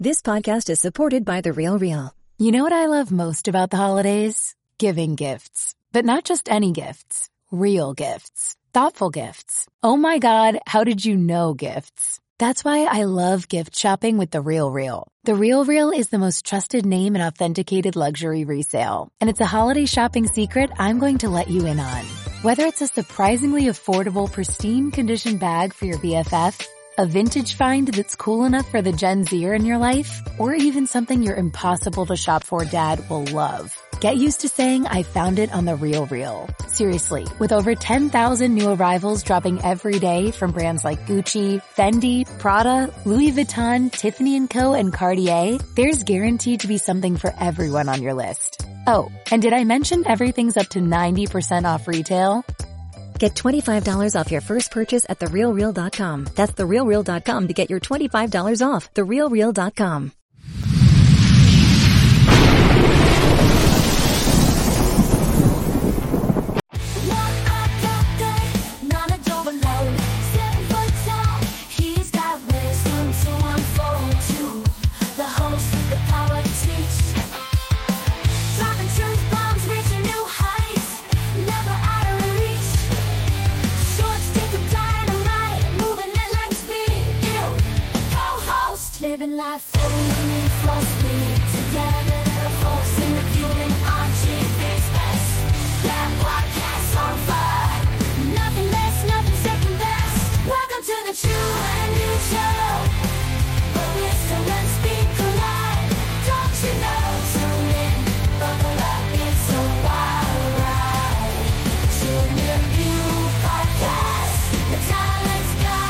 This podcast is supported by The Real Real. You know what I love most about the holidays? Giving gifts. But not just any gifts. Real gifts. Thoughtful gifts. Oh my God, how did you know gifts? That's why I love gift shopping with The Real Real. The Real Real is the most trusted name in authenticated luxury resale. And it's a holiday shopping secret I'm going to let you in on. Whether it's a surprisingly affordable, pristine condition bag for your BFF, a vintage find that's cool enough for the Gen Zer in your life, or even something your impossible to shop for dad will love. Get used to saying I found it on The Real Real. Seriously, with over 10,000 new arrivals dropping every day from brands like Gucci, Fendi, Prada, Louis Vuitton, Tiffany & Co., and Cartier, there's guaranteed to be something for everyone on your list. Oh, and did I mention everything's up to 90% off retail? Get $25 off your first purchase at TheRealReal.com. That's TheRealReal.com to get your $25 off. TheRealReal.com. Living life only frosty together, folks interviewing on TV's best. That podcast on fire, nothing less, nothing second best. Welcome to the True and New Show. But wisdom and speed collide. Don't you know? Tune in, buckle up, it's a wild ride. True and New Podcast, the talent's guide.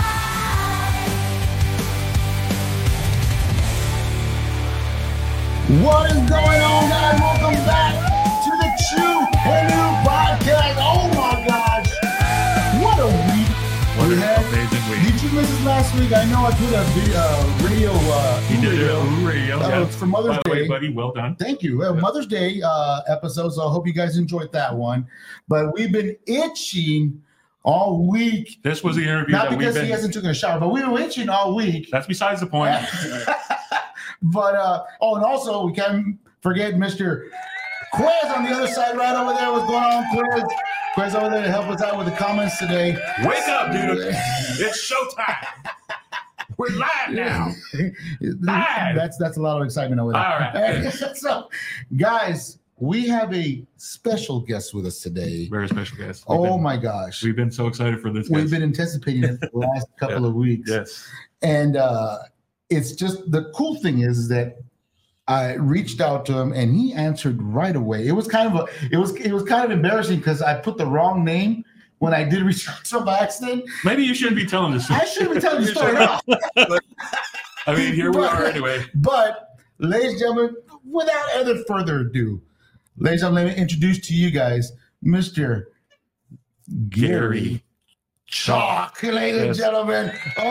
What is going on, guys? Welcome back to the True and New Podcast. Oh my gosh, what a week! What an amazing week! Did you miss us last week? I know I did a radio. You did a radio. That was for Mother's By the Day, way, buddy. Well done. Thank you. Mother's Day episode. So I hope you guys enjoyed that one. But we've been itching all week. This was the interview. Not that because we've he been... hasn't taken a shower, but we were itching all week. That's besides the point. But and also we can't forget Mr. Quiz on the other side, right over there. What's going on, Quiz? Quiz over there to help us out with the comments today. Wake up, dude! It's showtime. We're live now. Live. That's a lot of excitement over there. All right. So, guys, we have a special guest with us today. Very special guest. My gosh, we've been so excited for this. We've been anticipating it for the last couple of weeks. Yes. And it's just the cool thing is that I reached out to him and he answered right away. It was kind of embarrassing because I put the wrong name when I did reach out to him by accident. Maybe you shouldn't be telling this story. I shouldn't be telling the story at all. I mean, here we are anyway. But, ladies and gentlemen, without any further ado, ladies and gentlemen, let me introduce to you guys Mr. Gary Chalk, ladies and gentlemen.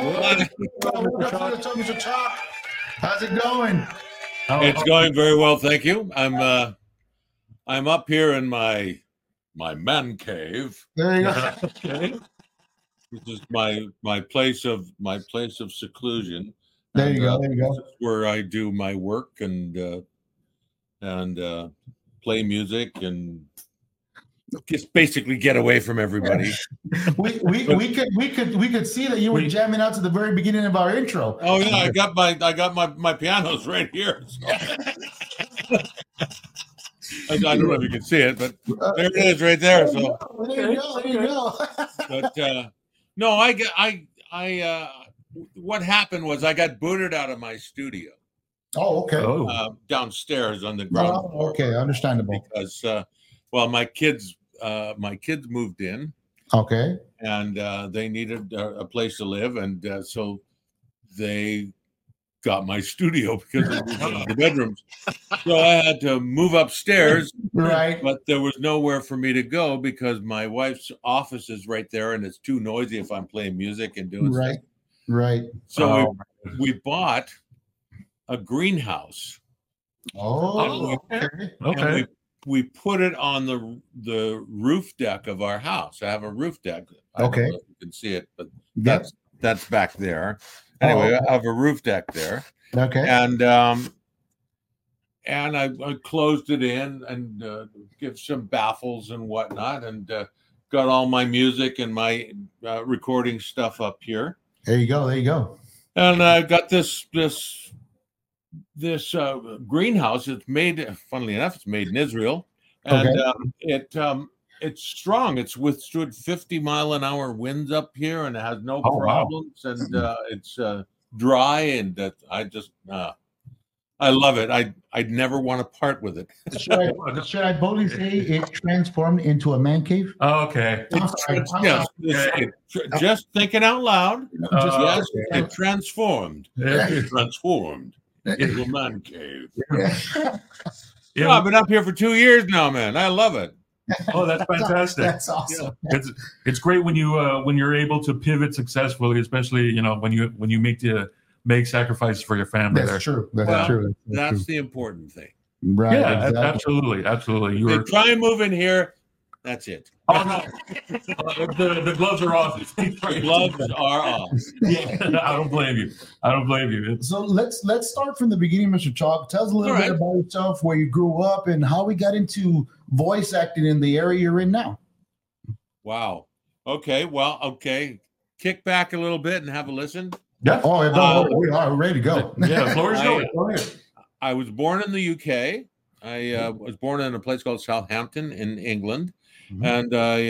Mr. Chalk. How's it going? It's going very well, thank you. I'm up here in my man cave. There you go. Okay. Which is my place of seclusion. There you go. There you go. This is where I do my work and play music and just basically get away from everybody. we could see that you were jamming out to the very beginning of our intro. Oh yeah, I got my pianos right here. So. I don't know if you can see it, but there it is right there. So there you go. But no, I what happened was I got booted out of my studio. Oh, okay. Downstairs on the ground floor. Okay, understandable. Because my kids moved in. Okay. And they needed a place to live, and so they got my studio because of the bedrooms. So I had to move upstairs, right? But there was nowhere for me to go because my wife's office is right there, and it's too noisy if I'm playing music and doing stuff. Right. So we bought a greenhouse. Oh, okay. And we put it on the roof deck of our house. I have a roof deck. I don't know if you can see it, but that's back there. Anyway, I have a roof deck there. Okay. And I closed it in and give some baffles and whatnot, and got all my music and my recording stuff up here. There you go. There you go. And I got this greenhouse. It's made, funnily enough, it's made in Israel, and it's strong. It's withstood 50-mile-an-hour winds up here, and it has no problems. Wow. And it's dry, and I love it. I'd never want to part with it. Should I boldly say it transformed into a man cave? Oh, okay. Just thinking out loud. It transformed. It transformed into a man cave. I've been up here for 2 years now, man. I love it. Oh, that's fantastic. That's awesome. Yeah. It's great when you're able to pivot successfully, especially when you make sacrifices for your family. That's true. That's true. That's the important thing. Right. Yeah, exactly. absolutely. You try and move in here. That's it. Oh no, the gloves are off. The gloves are off. Yeah, I don't blame you. So let's start from the beginning, Mr. Chalk. Tell us a little bit about yourself, where you grew up, and how we got into voice acting in the area you're in now. Wow. Okay. Well, okay. Kick back a little bit and have a listen. Yeah. We are ready to go. Yeah, the floor is going. Go ahead. I was born in the UK. I was born in a place called Southampton in England, and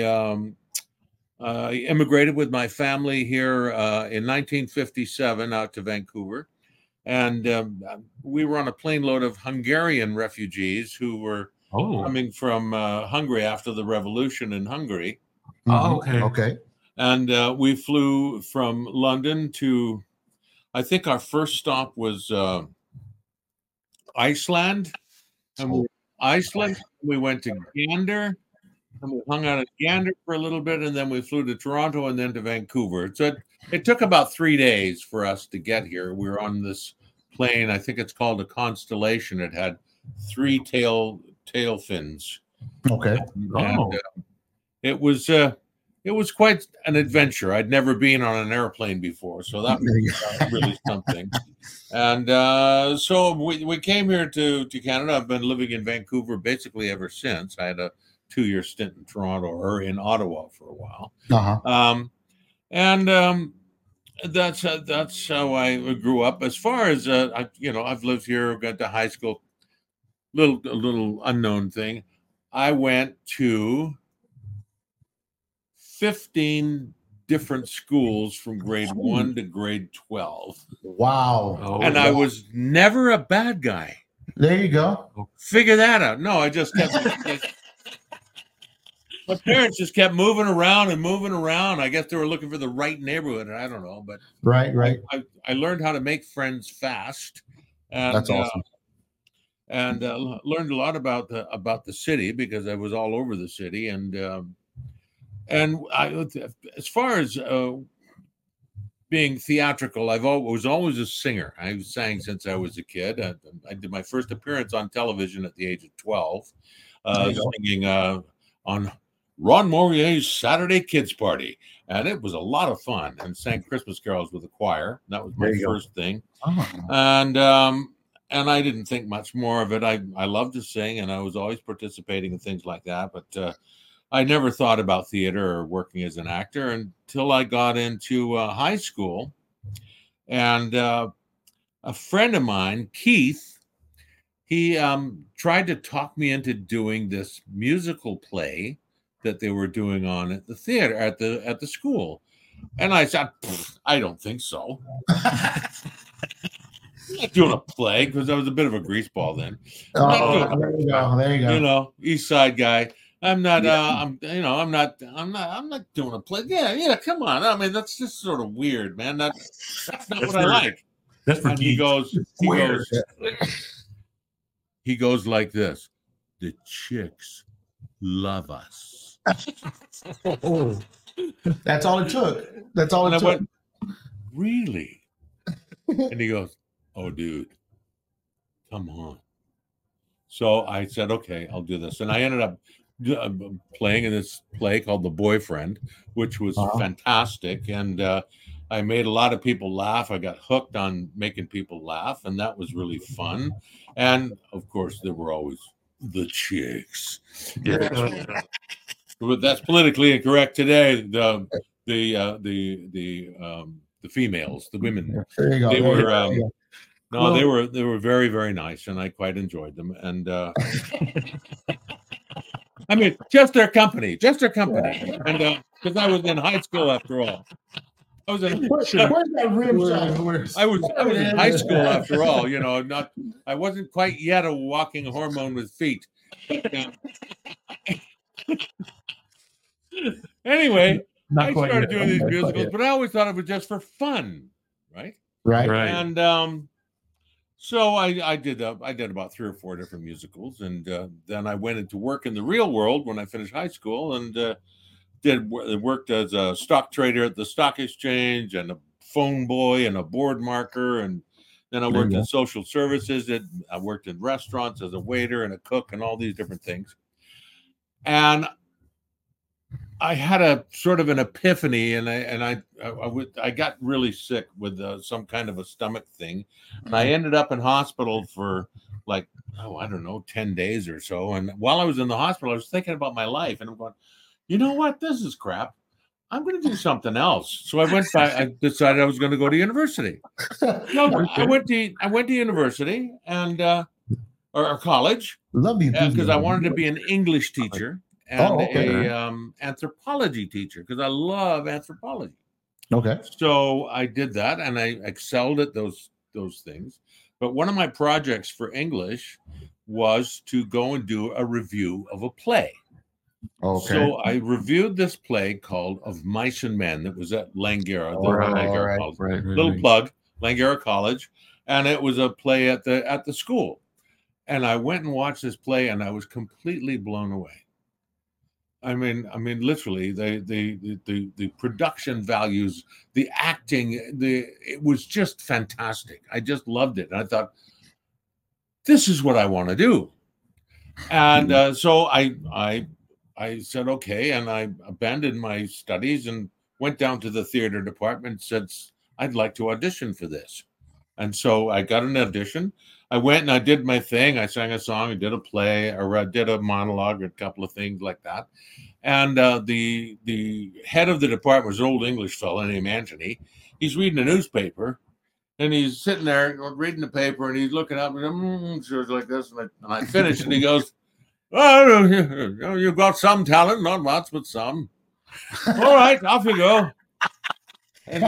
I immigrated with my family here in 1957 out to Vancouver, and we were on a plane load of Hungarian refugees who were coming from Hungary after the revolution in Hungary. Oh, okay. Okay. And we flew from London to, I think our first stop was Iceland. And we went to Gander, and we hung out at Gander for a little bit, and then we flew to Toronto and then to Vancouver. So it took about 3 days for us to get here. We were on this plane. I think it's called a Constellation. It had 3 tail fins. Okay. And it was quite an adventure. I'd never been on an airplane before, so that was really something. And so we came here to Canada. I've been living in Vancouver basically ever since. I had a 2-year stint in Toronto or in Ottawa for a while. That's how I grew up. As far as I've lived here, got to high school. A little unknown thing. I went to 15 different schools from grade 1 to grade 12. Wow. And I was never a bad guy. There you go. Figure that out. No, I just kept my parents just kept moving around. I guess they were looking for the right neighborhood. I don't know, but right. I learned how to make friends fast. And, that's awesome. And learned a lot about the city because I was all over the city. And I, as far as being theatrical, I was always a singer. I sang since I was a kid. I did my first appearance on television at the age of 12, singing on Ron Morier's Saturday Kids Party. And it was a lot of fun, and sang Christmas carols with the choir. That was my first thing. And I didn't think much more of it. I loved to sing, and I was always participating in things like that. But I never thought about theater or working as an actor until I got into high school. And a friend of mine, Keith, he tried to talk me into doing this musical play that they were doing on at the theater, at the school. And I said, I don't think so. I'm not doing a play, because I was a bit of a greaseball then. There you go. East Side guy. I'm not. I'm not doing a play. Yeah. Come on. I mean, that's just sort of weird, man. That's not what I like. That's for he goes like this. The chicks love us. That's all it took. I went, really? And he goes, oh, dude, come on. So I said, okay, I'll do this. And I ended up playing in this play called The Boyfriend, which was fantastic. And I made a lot of people laugh. I got hooked on making people laugh, and that was really fun. And of course, there were always the chicks. Yeah. But that's politically incorrect today. The females, the women, There you go. they There you were go. There you go. no, Well- they were very, very nice, and I quite enjoyed them. And I mean, just their company, and because I was in high school after all. I was in Where's that rim shot? I was in high school after all. You know, I wasn't quite yet a walking hormone with feet. Anyway, Not I quite started yet. doing these Not quite musicals, yet. but I always thought it was just for fun, right? Right. Right. And so I did about 3 or 4 different musicals, and then I went into work in the real world when I finished high school, and worked as a stock trader at the stock exchange, and a phone boy, and a board marker, and then I worked in social services. I worked in restaurants as a waiter and a cook, and all these different things. And I had a sort of an epiphany, and I got really sick with some kind of a stomach thing, and I ended up in hospital for like, I don't know, 10 days or so. And while I was in the hospital, I was thinking about my life, and I'm going, you know what, this is crap. I'm going to do something else. So I went back. I decided I was going to go to university. No, I went to university and or college. Love the Because I wanted to be an English teacher and okay. a anthropology teacher, because I love anthropology. Okay. So I did that, and I excelled at those things. But one of my projects for English was to go and do a review of a play. Okay. So I reviewed this play called Of Mice and Men that was at Langara, the All right, Langara all right. College. Right. Little plug, Langara College, and it was a play at the school. And I went and watched this play, and I was completely blown away. I mean, literally, the production values, the acting, it was just fantastic. I just loved it, and I thought, this is what I want to do. And so I said okay, and I abandoned my studies and went down to the theater department and said, I'd like to audition for this. And so I got an audition. I went and I did my thing. I sang a song, I did a play, or I did a monologue, or a couple of things like that. And the head of the department was an old English fellow named Anthony. He's reading a newspaper, and he's sitting there reading the paper, and he's looking up and sort of like this. And I finished, and he goes, "Oh, you've got some talent, not lots, but some. All right, off you go." And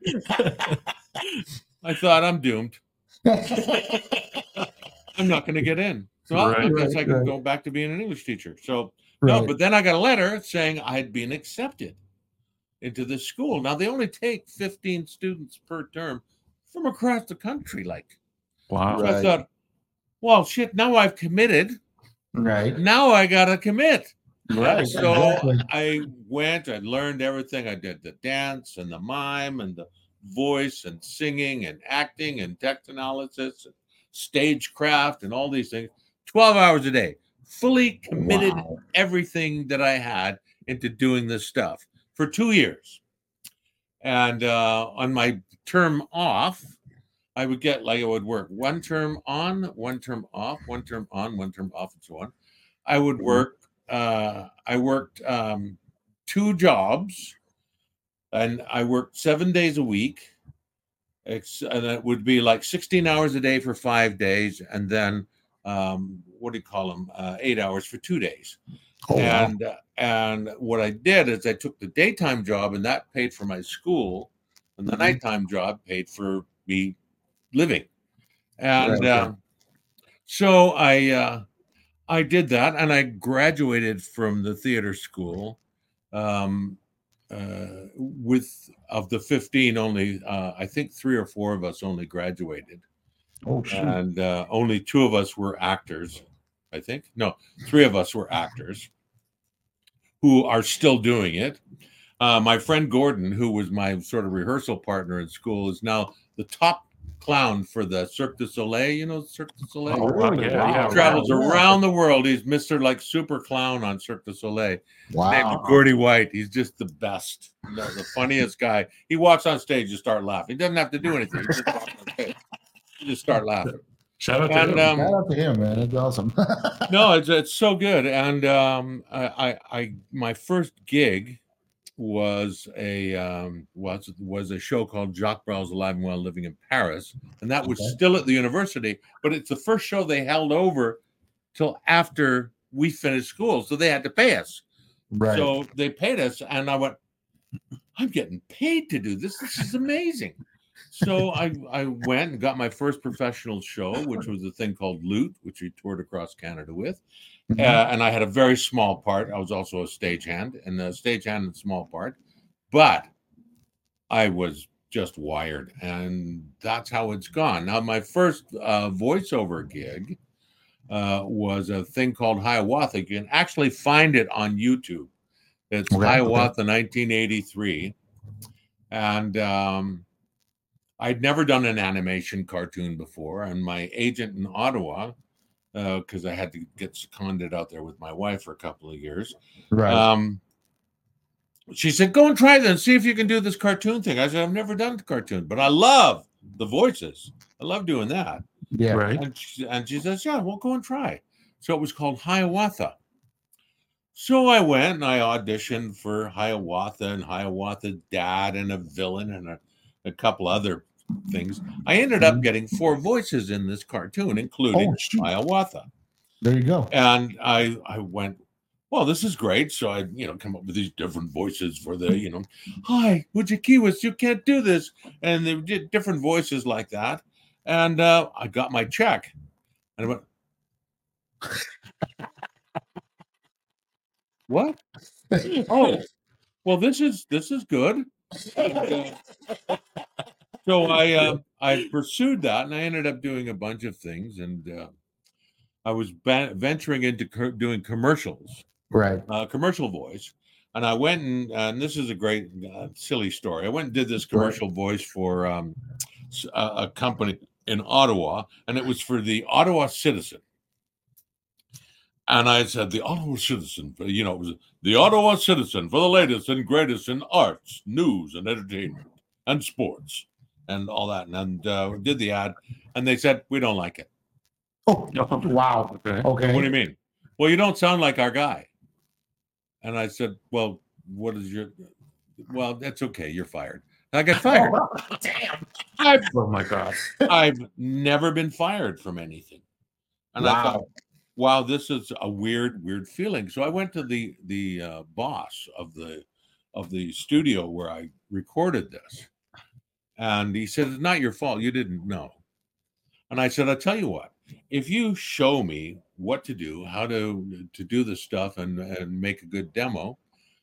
I thought, I'm doomed. I'm not going to get in. So I guess I can go back to being an English teacher. So no, but then I got a letter saying I'd been accepted into this school. Now they only take 15 students per term from across the country. Like, Wow. so I thought, well, shit. Now I've committed. Right. Now I got to commit. Right. So Exactly. I went. I learned everything. I did the dance and the mime and the voice and singing and acting and text analysis and stagecraft and all these things. 12 hours a day. Fully committed everything that I had into doing this stuff for 2 years. And on my term off, I would get, like, I would work 1 term on, 1 term off, 1 term on, 1 term off, and so on. I would work, I worked 2 jobs, and I worked 7 days a week. And it would be like 16 hours a day for 5 days, and then what do you call them? 8 hours for 2 days. And what I did is I took the daytime job, and that paid for my school, and the nighttime job paid for me living. And so I did that, and I graduated from the theater school. With of the 15, only I think 3 or 4 of us only graduated. Oh, shoot. And only 2 of us were actors. I think 3 of us were actors who are still doing it. My friend Gordon, who was my sort of rehearsal partner in school, is now the top clown for the Cirque du Soleil. You know Cirque du Soleil? Oh, really? yeah, yeah. Wow. Travels Yeah. around the world. He's Mr. like super clown on Cirque du Soleil. Wow. Named Gordy White. He's just the best, the funniest guy. He walks on stage, you start laughing. He doesn't have to do anything. He just walks on stage. You just start laughing. Shout out to And him. Shout out to him, man. That's awesome. no, it's so good. And I my first gig was a show called Jacques Brel's Alive and Well Living in Paris, and that was Okay. still at the university. But it's the first show they held over till after we finished school, so they had to pay us. Right. So they paid us, and I went, I'm getting paid to do this. This is amazing. So I went and got my first professional show, which was a thing called Loot, which we toured across Canada with. Mhm. And I had a very small part. I was also a stagehand, and small part. But I was just wired, and that's how it's gone. Now, my first voiceover gig was a thing called Hiawatha. You can actually find it on YouTube. It's Okay, Hiawatha 1983. And I'd never done an animation cartoon before. And my agent in Ottawa, because I had to get seconded out there with my wife for a couple of years, Right. she said, go and try that and see if you can do this cartoon thing. I said, I've never done a cartoon, but I love the voices. I love doing that. Yeah. Right. And she says, yeah, well, go and try. So it was called Hiawatha. So I went and I auditioned for Hiawatha and Hiawatha Dad and a villain and a couple other things. I ended up getting 4 voices in this cartoon, including Oh, shoot. Hiawatha. There you go. And I went, well, this is great. So I, come up with these different voices for the, hi, Wujikiwas, you can't do this. And they did different voices like that. And I got my check. And I went, what? Oh, well, this is good. So I pursued that, and I ended up doing a bunch of things, and I was venturing into doing commercials, Right. commercial voice. And I went and this is a great silly story. I went and did this commercial voice for a company in Ottawa, and it was for the Ottawa Citizen. And I said, the Ottawa Citizen, it was the Ottawa Citizen for the latest and greatest in arts, news, and entertainment, and sports, and all that. And did the ad, and they said, we don't like it. Oh, wow. Okay. Okay. What do you mean? Well, you don't sound like our guy. And I said, well, what is well, that's okay. You're fired. And I got fired. Damn. Oh my God. I've never been fired from anything. And I thought, wow, this is a weird feeling. So I went to the boss of the studio where I recorded this, and he said, "It's not your fault. You didn't know." And I said, "I'll tell you what. If you show me what to do, how to do this stuff, and make a good demo,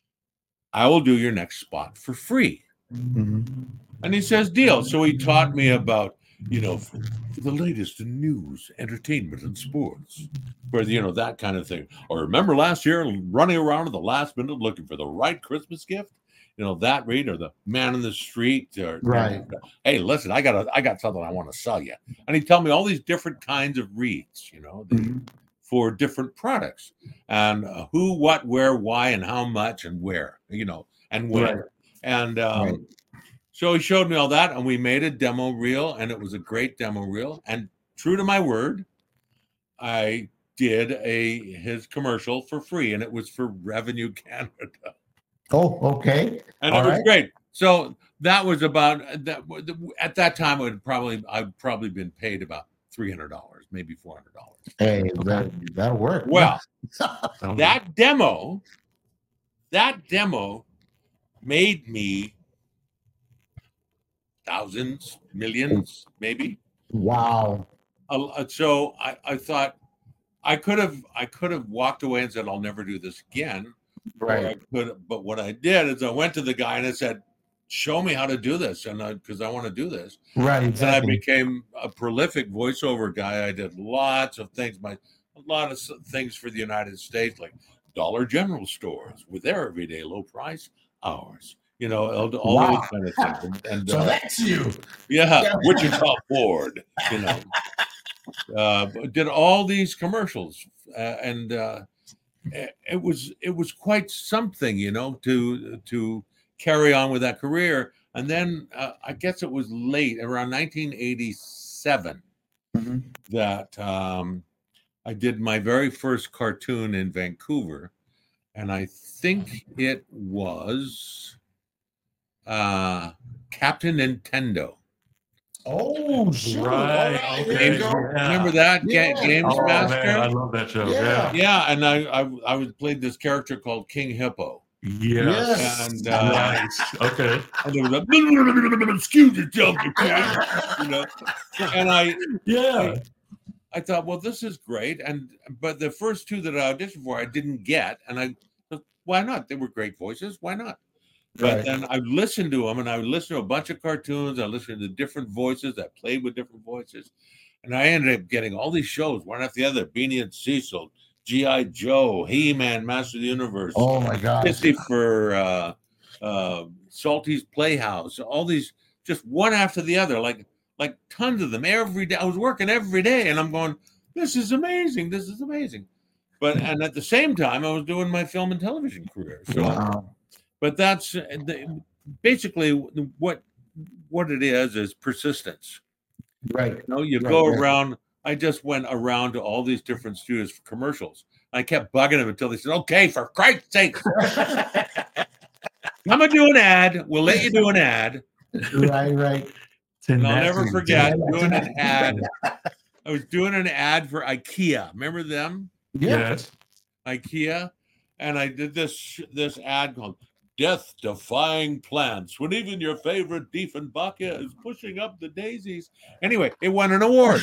I will do your next spot for free." Mhm. And he says, "Deal." So he taught me about, for the latest in news, entertainment, and sports, for that kind of thing. Or remember last year running around at the last minute looking for the right Christmas gift, that read, or the man in the street, or Right. Hey, listen, I got something I want to sell you, and he'd tell me all these different kinds of reads, Mhm. for different products, and who, what, where, why, and how much, and where, and when, Right. and Right. so he showed me all that, and we made a demo reel, and it was a great demo reel. And true to my word, I did his commercial for free, and it was for Revenue Canada, Oh, okay. and All it was right. great. So that was about that. At that time, I'd probably been paid about $300, maybe $400. Hey, that'll work. Well, Sounds- that demo made me thousands, millions, maybe. Wow. So I thought I could have walked away and said, I'll never do this again. Or I Right. could, but what I did is I went to the guy and I said, show me how to do this. And because I want to do this. Right. And I Exactly. became a prolific voiceover guy. I did lots of things, a lot of things for the United States, like Dollar General stores with their everyday low price, ours all Wow. those kind of things. And So that's you. yeah, Wichita Ford, did all these commercials, and it was quite something, to carry on with that career. And then I guess it was late around 1987 Mhm. that I did my very first cartoon in Vancouver, and I think it was Captain Nintendo. Oh, shoot. Right, All right, okay. there you go. Remember that? Yeah. Games Oh Master? man, I love that show. Yeah. Yeah, and I was played this character called King Hippo. Yes. And Nice. Okay. and there was a excuse yourself, you pig," And Yeah. I thought, well, this is great. But the first two that I auditioned for, I didn't get, and I thought, why not? They were great voices. Why not? But Right. then I listened to them, and I would listen to a bunch of cartoons. I listened to different voices that played with different voices, and I ended up getting all these shows one after the other: Beanie and Cecil, G.I. Joe, He-Man, Master of the Universe, Oh my gosh. Christopher, Salty's Playhouse, all these just one after the other, like tons of them every day. I was working every day, and I'm going, this is amazing. This is amazing. And at the same time, I was doing my film and television career. So, Wow. but that's basically what it is persistence. Right. You Right, go right. around. I just went around to all these different studios for commercials. I kept bugging them until they said, okay, for Christ's sake, come and do an ad. We'll let you do an ad. Right. And I'll never Tenacity. forget doing an ad. I was doing an ad for IKEA. Remember them? Yeah. Yes. IKEA. And I did this ad called Death-Defying Plants, when even your favorite Diefenbachia is pushing up the daisies. Anyway, it won an award.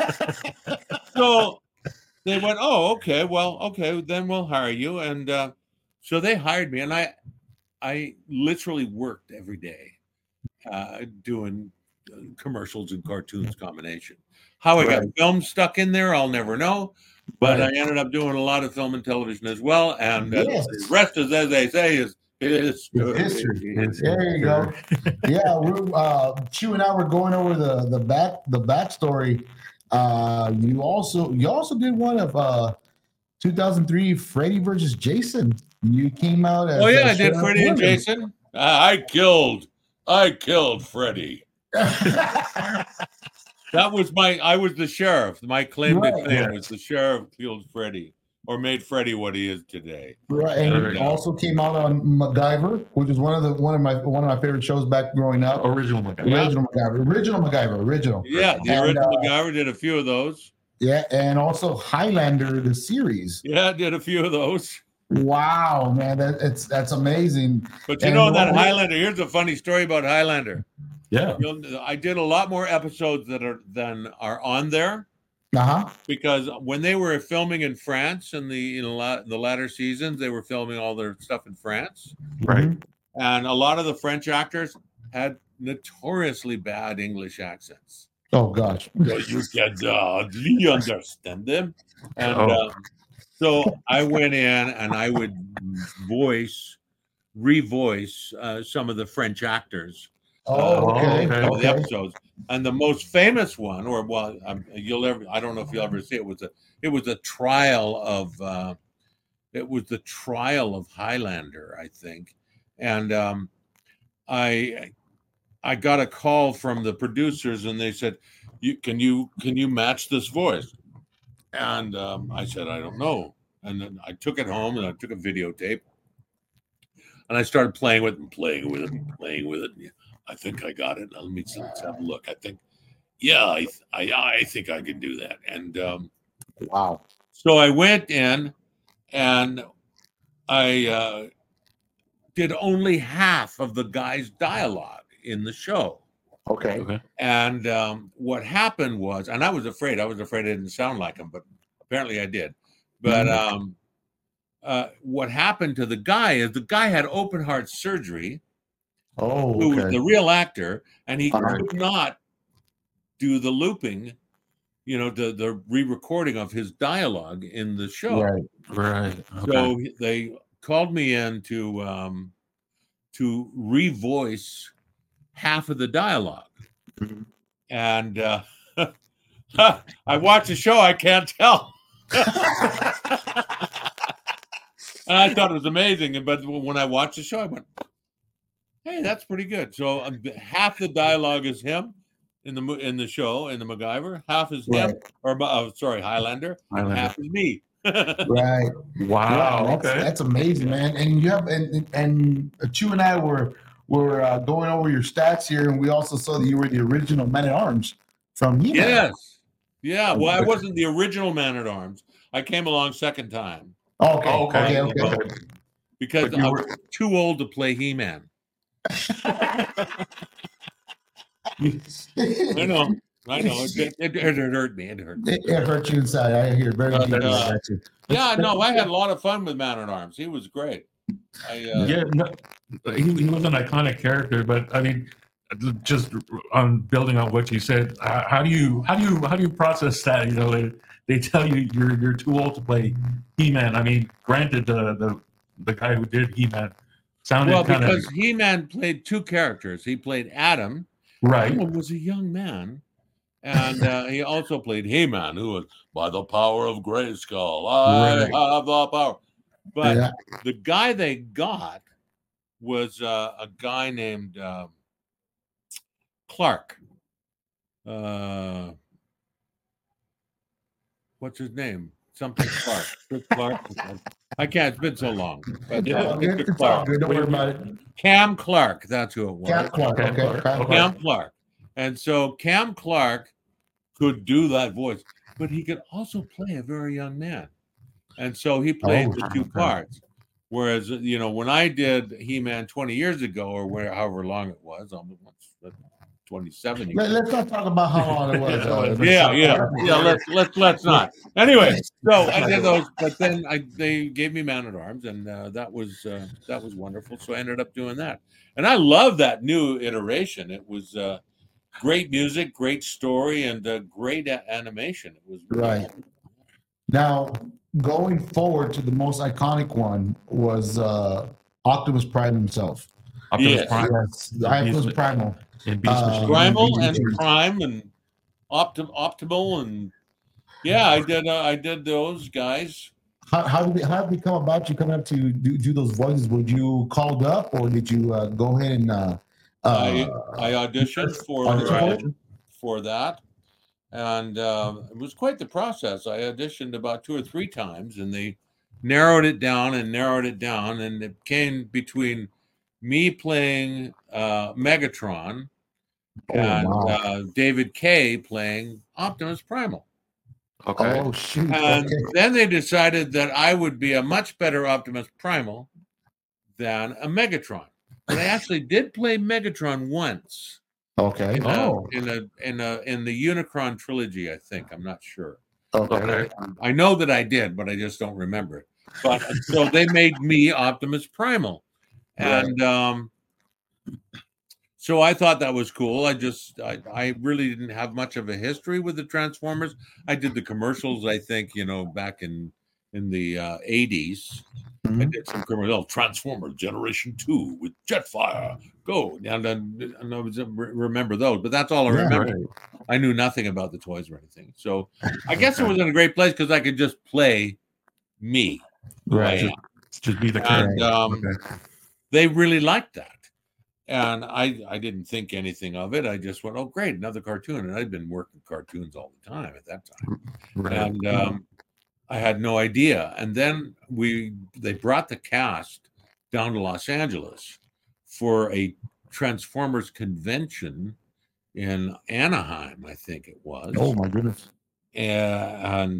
So they went, oh, okay, well, okay, then we'll hire you. And so they hired me, and I literally worked every day doing commercials and cartoons combination. How I got film stuck in there, I'll never know. But I ended up doing a lot of film and television as well. And Yes. the rest, as they say, is history. History. There you go. Yeah, we're Chew and I were going over the backstory. You also did one of 2003 Freddy versus Jason. You came out as Oh yeah, I did Sheriff Freddy and Morgan. Jason. I killed Freddy. That was I was the sheriff. My claim to Right. fame was the sheriff killed Freddy, or made Freddy what he is today. Right, and There you you go. also came out on MacGyver, which is one of my favorite shows back growing up. Original one. Yeah. Original MacGyver. Yeah, the And, original MacGyver did a few of those. Yeah, and also Highlander the series. Yeah, did a few of those. Wow, man, that's amazing. But you And know that what- Highlander. Here's a funny story about Highlander. Yeah. I did a lot more episodes than are on there, because when they were filming in France in the latter seasons, they were filming all their stuff in France, Right. and a lot of the French actors had notoriously bad English accents. Oh gosh. So you can hardly understand them, and Oh. so I went in and I would revoice some of the French actors. Oh, okay. okay. Some of the Okay. episodes, and the most famous one, I don't know if you'll ever see it, was a trial of Highlander, I think, and I got a call from the producers, and they said, can you match this voice? And I said, I don't know. And then I took it home, and I took a videotape, and I started playing with it. I think I got it. Let's have a look. I think, yeah, I think I can do that. And Wow. so I went in, and I did only half of the guy's dialogue in the show. Okay. Okay. And what happened was, and I was afraid I didn't sound like him, but apparently I did. But what happened to the guy is the guy had open heart surgery, Oh, who was okay. the real actor, and he Uh-huh. could not do the looping, the re-recording of his dialogue in the show. Right. Right. Okay. So they called me in to to revoice half of the dialogue. And I watched the show, I can't tell. And I thought it was amazing. But when I watched the show, I went, hey, that's pretty good. So half the dialogue is him in the show, in the MacGyver. Half is him, Highlander. And half is me. Right. Wow. That's amazing, man. And you have and Chu and I were going over your stats here, and we also saw that you were the original Man-at-Arms from He-Man. Yes. Yeah. Well, I wasn't the original Man-at-Arms. I came along second time. Okay. Because I was too old to play He-Man. I know. It hurt me. It hurt me. It hurt you inside. I hear very deeply. Yeah, no, I had a lot of fun with Man-at-Arms. He was great. He was an iconic character, but I mean, just on building on what you said, how do you process that? You know, they tell you you're too old to play He-Man. I mean, granted, the guy who did He-Man sounded because He-Man played two characters. He played Adam. Right. Adam was a young man. And he also played He-Man, who was by the power of Grayskull. I have the power. But the guy they got was a guy named Clark. What's his name? Something Clark. Clark. I can't. It's been so long. But It's all good. Don't worry about it. Cam Clark. That's who it was. Cam Clark. Okay. Cam Clark. And so Cam Clark could do that voice, but he could also play a very young man. And so he played the two parts. Whereas, you know, when I did He-Man 20 years ago, or however long it was, almost 27 years. Let's not talk about how long it was. Yeah. Let's not. Anyway, so I did those, but then they gave me Man-at-Arms, and that was wonderful. So I ended up doing that, and I love that new iteration. It was great music, great story, and great animation. It was right. Now, going forward to the most iconic one was Optimus Prime himself. Optimus Primal. Primal and Prime and Optimal and I did those guys. How did it come about you coming up to do those voices? Were you called up, or did you go ahead and I auditioned for that, and it was quite the process. I auditioned about 2 or 3 times, and they narrowed it down, and it came between me playing Megatron and David Kaye playing Optimus Primal. Okay. Oh, shoot. And then they decided that I would be a much better Optimus Primal than a Megatron. And I actually did play Megatron once. Okay. In the Unicron trilogy, I think. I'm not sure. Okay. I know that I did, but I just don't remember it. But so they made me Optimus Primal. And so I thought that was cool. I really didn't have much of a history with the Transformers. I did the commercials, I think, back in the 80s. Mm-hmm. I did some commercials, Transformers Generation 2 with Jetfire, go. And I remember those, but that's all I remember. Right. I knew nothing about the toys or anything. So I guess it was in a great place because I could just play me. Right. Just be the character. And they really liked that. And I didn't think anything of it. I just went, oh, great, another cartoon. And I'd been working cartoons all the time at that time. Right. And I had no idea. And then they brought the cast down to Los Angeles for a Transformers convention in Anaheim, I think it was. Oh, my goodness. And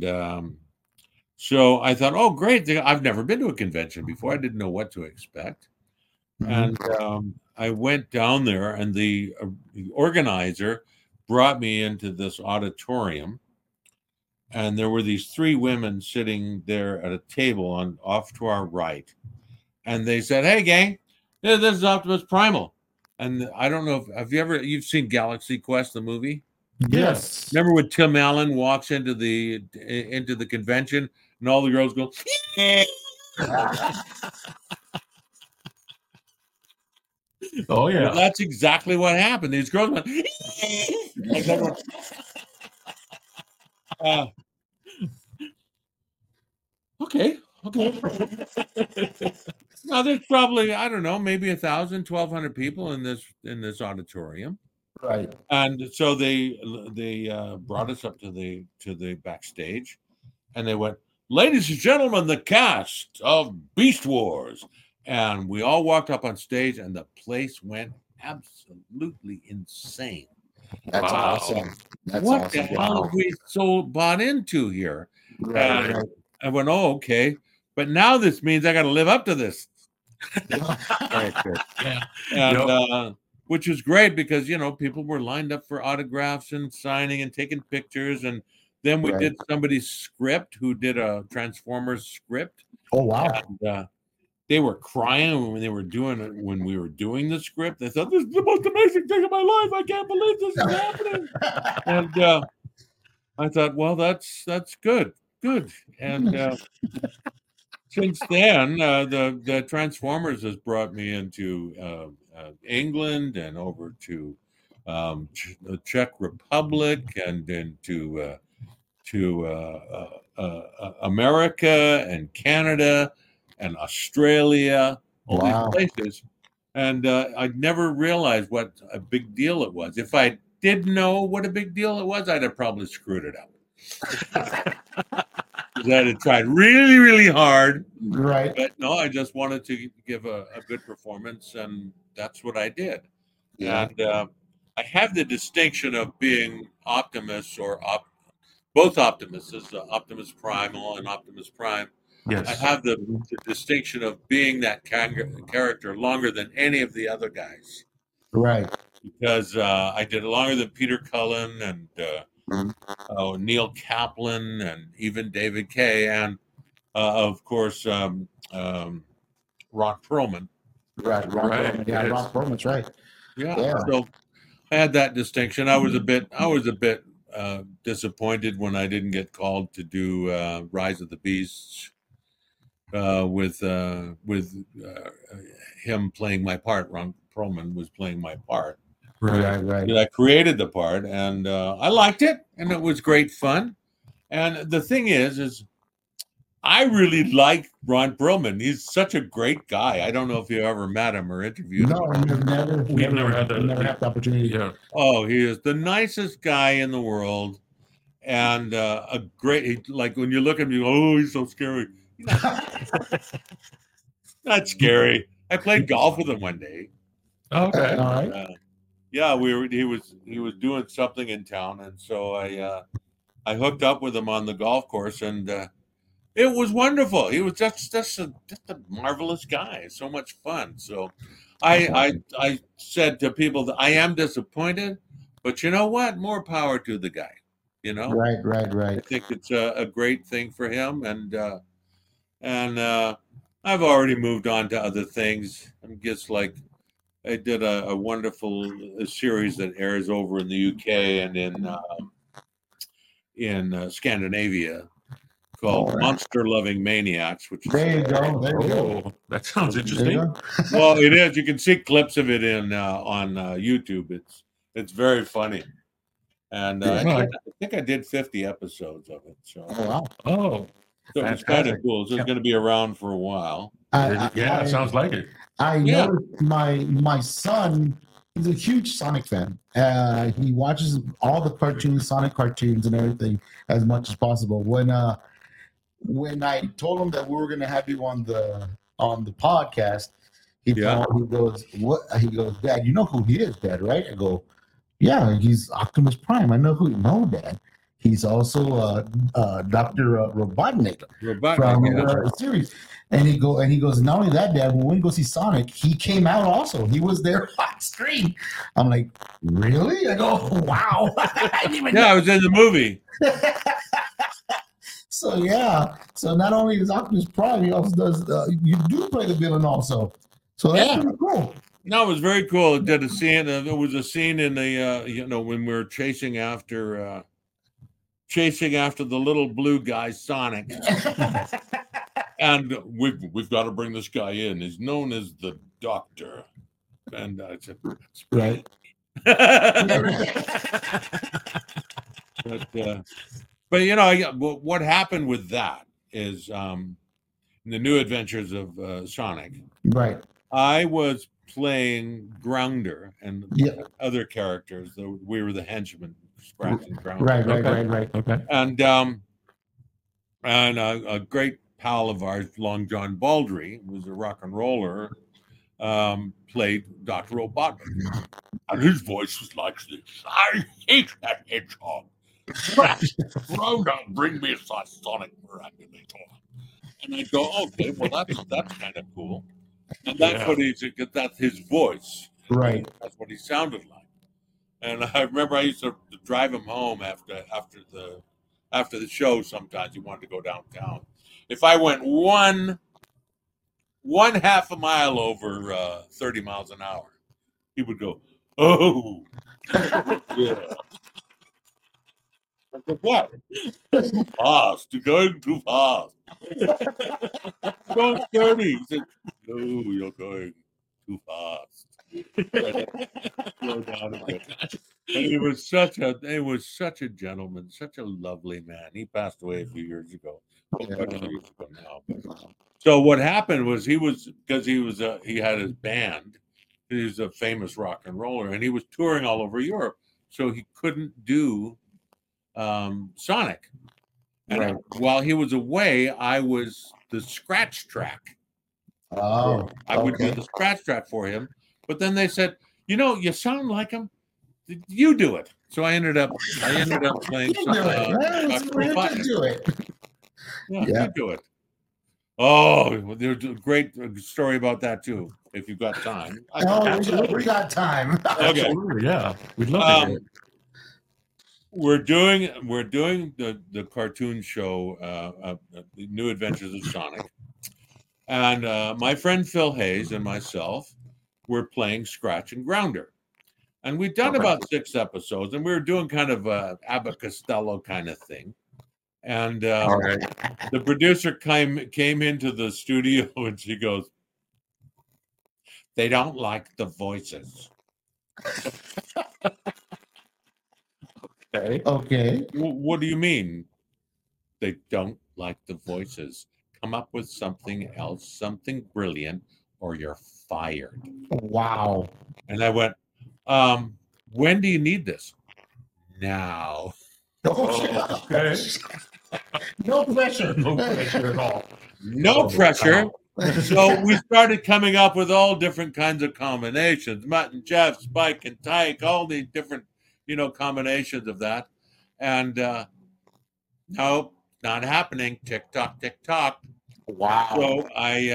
so I thought, oh, great. I've never been to a convention before. I didn't know what to expect. Mm-hmm. And I went down there, and the organizer brought me into this auditorium, and there were these 3 women sitting there at a table off to our right, and they said, "Hey, gang, this is Optimus Primal." And I don't know if you've seen Galaxy Quest, the movie? Yes. Remember when Tim Allen walks into the convention, and all the girls go. Oh yeah. Well, that's exactly what happened. These girls went. Like that one. Uh, okay. Now there's probably, I don't know, maybe 1,000, 1,200 people in this auditorium, Right. and so they brought us up to the backstage, and they went, "Ladies and gentlemen, the cast of Beast Wars," and we all walked up on stage, and the place went absolutely insane. That's Wow. awesome. That's What awesome. the hell have we so bought into here? Right, And right. I went, "Oh, okay, but now this means I got to live up to this." Yeah. And Yep. which was great because people were lined up for autographs and signing and taking pictures, and then we Right. did somebody's script who did a Transformers script, Oh wow. and they were crying when we were doing the script. They thought, "This is the most amazing thing of my life. I can't believe this is happening." And I thought, well, that's good, and since then, the Transformers has brought me into England and over to the Czech Republic and into America and Canada and Australia, all Wow. these places. And I'd never realized what a big deal it was. If I did know what a big deal it was, I'd have probably screwed it up. I had tried really, really hard. Right. But no, I just wanted to give a good performance, and that's what I did. Yeah. And I have the distinction of being Optimus both Optimus, Optimus Primal and Optimus Prime. Yes. I have the distinction of being that character longer than any of the other guys, Right. because I did it longer than Peter Cullen and Neil Kaplan and even David Kay and of course Ron Perlman. Right. Right. Yeah, Yes. Ron Perlman's right. Yeah. Yeah. So I had that distinction. I was a bit disappointed when I didn't get called to do Rise of the Beasts with him playing my part. Ron Perlman was playing my part. Right. Right. I created the part, and I liked it, and it was great fun. And the thing is I really like Ron Perlman. He's such a great guy. I don't know if you ever met him or interviewed him. No, we've never had the opportunity. Yeah. Oh, he is the nicest guy in the world, and a great. Like when you look at him, you go, "Oh, he's so scary." Not scary. I played golf with him one day. Okay. All right. Yeah, he was doing something in town, and so I hooked up with him on the golf course, and it was wonderful. He was just a marvelous guy. So much fun. So I said to people that I am disappointed, but you know what? More power to the guy. Right. I think it's a great thing for him, and I've already moved on to other things. I'm just like I did a wonderful series that airs over in the UK and in Scandinavia called Monster Loving Maniacs, which is There you go. There you go. Oh, that sounds There you interesting. go. well, it is. You can see clips of it on YouTube. It's very funny, and I think I did 50 episodes of it. So, Oh wow. Oh, so it's kind of fantastic. cool. So it's going to be around for a while. Yeah, it sounds like it. I Yeah. noticed my son is a huge Sonic fan. He watches all the cartoons, Sonic cartoons, and everything as much as possible. When I told him that we were going to have you on the podcast, he goes, "What?" He goes, "Dad, you know who he is, Dad, right?" I go, "Yeah, he's Optimus Prime. I know who. No, Dad. He's also Dr. Robotnik from the series." And he goes, "Not only that, Dad, when we go see Sonic, he came out also. He was there on screen." I'm like, "Really?" I go, "Wow." I didn't even Yeah, I was in the movie. So yeah. So not only is Optimus Prime, he also does. You do play the villain also. So that's Yeah. pretty cool. No, it was very cool. It did a scene. There was a scene in the when we were chasing after the little blue guy Sonic, and we've got to bring this guy in. He's known as the Doctor, And I said, "That's Right. but you know, what happened with that is in the New Adventures of Sonic, Right. I was playing Grounder and Yeah. other characters. We were the henchmen, Scratch and Grounder. Right. Okay. And a great pal of ours, Long John Baldry, who was a rock and roller, played Dr. Robotnik. And his voice was like this. I hate that hedgehog. Grown up, bring me a Sonic Miraculator. And I go, okay, well that's kind of cool. And that's what that's his voice. Right. That's what he sounded like. And I remember I used to drive him home after the show. Sometimes he wanted to go downtown. If I went one half a mile over 30 miles an hour, he would go, "Oh, yeah." I said, "What? Fast. You're going too fast. Go 30." He said, "No, you're going too fast. Slow down a bit." And he was such a gentleman, such a lovely man. He passed away a few years ago. So what happened was he had his band. He was a famous rock and roller, and he was touring all over Europe. So he couldn't do Sonic. And while he was away, I was the scratch track. Oh, I would do the scratch track for him. But then they said, you sound like him. You do it. So I ended up playing. You do it. Yeah, you do it. Oh, there's a great story about that too. If you've got time. We got time. Okay. Absolutely, yeah. We'd love to hear it. We're doing the cartoon show, The New Adventures of Sonic, and my friend Phil Hayes and myself were playing Scratch and Grounder, and we'd done about 6 episodes, and we were doing kind of a Abbott Costello kind of thing, and the producer came into the studio and she goes, "They don't like the voices." Okay. What do you mean? They don't like the voices. Come up with something else, something brilliant, or you're fired. Wow. And I went, when do you need this? Now. Okay. No pressure. No pressure at all. No pressure. So we started coming up with all different kinds of combinations. Mutt and Jeff, Spike and Tyke, all these different combinations of that, and nope, not happening. Tick tock, tick tock. Wow. So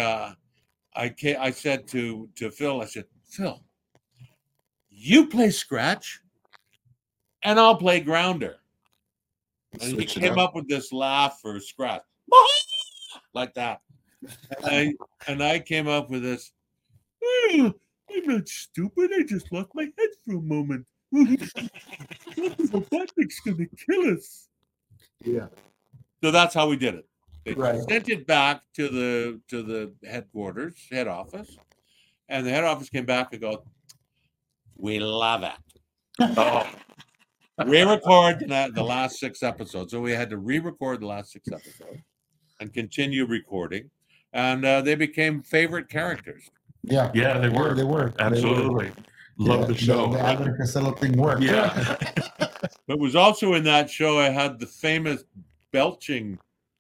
I said to Phil, I said, "Phil, you play Scratch, and I'll play Grounder." And he came up with this laugh for Scratch, like that, and I came up with this. "Oh, I'm not stupid. I just lost my head for a moment. Robotnik's gonna kill us." Yeah. So that's how we did it. They Right. sent it back to the head office, and the head office came back and go, "We love it." Re-record the last 6 episodes. So we had to re-record the last 6 episodes and continue recording, and they became favorite characters. Yeah. Yeah, they were. They were. Absolutely. Love the show. The Abbott and Costello thing worked. Yeah. But was also in that show. I had the famous belching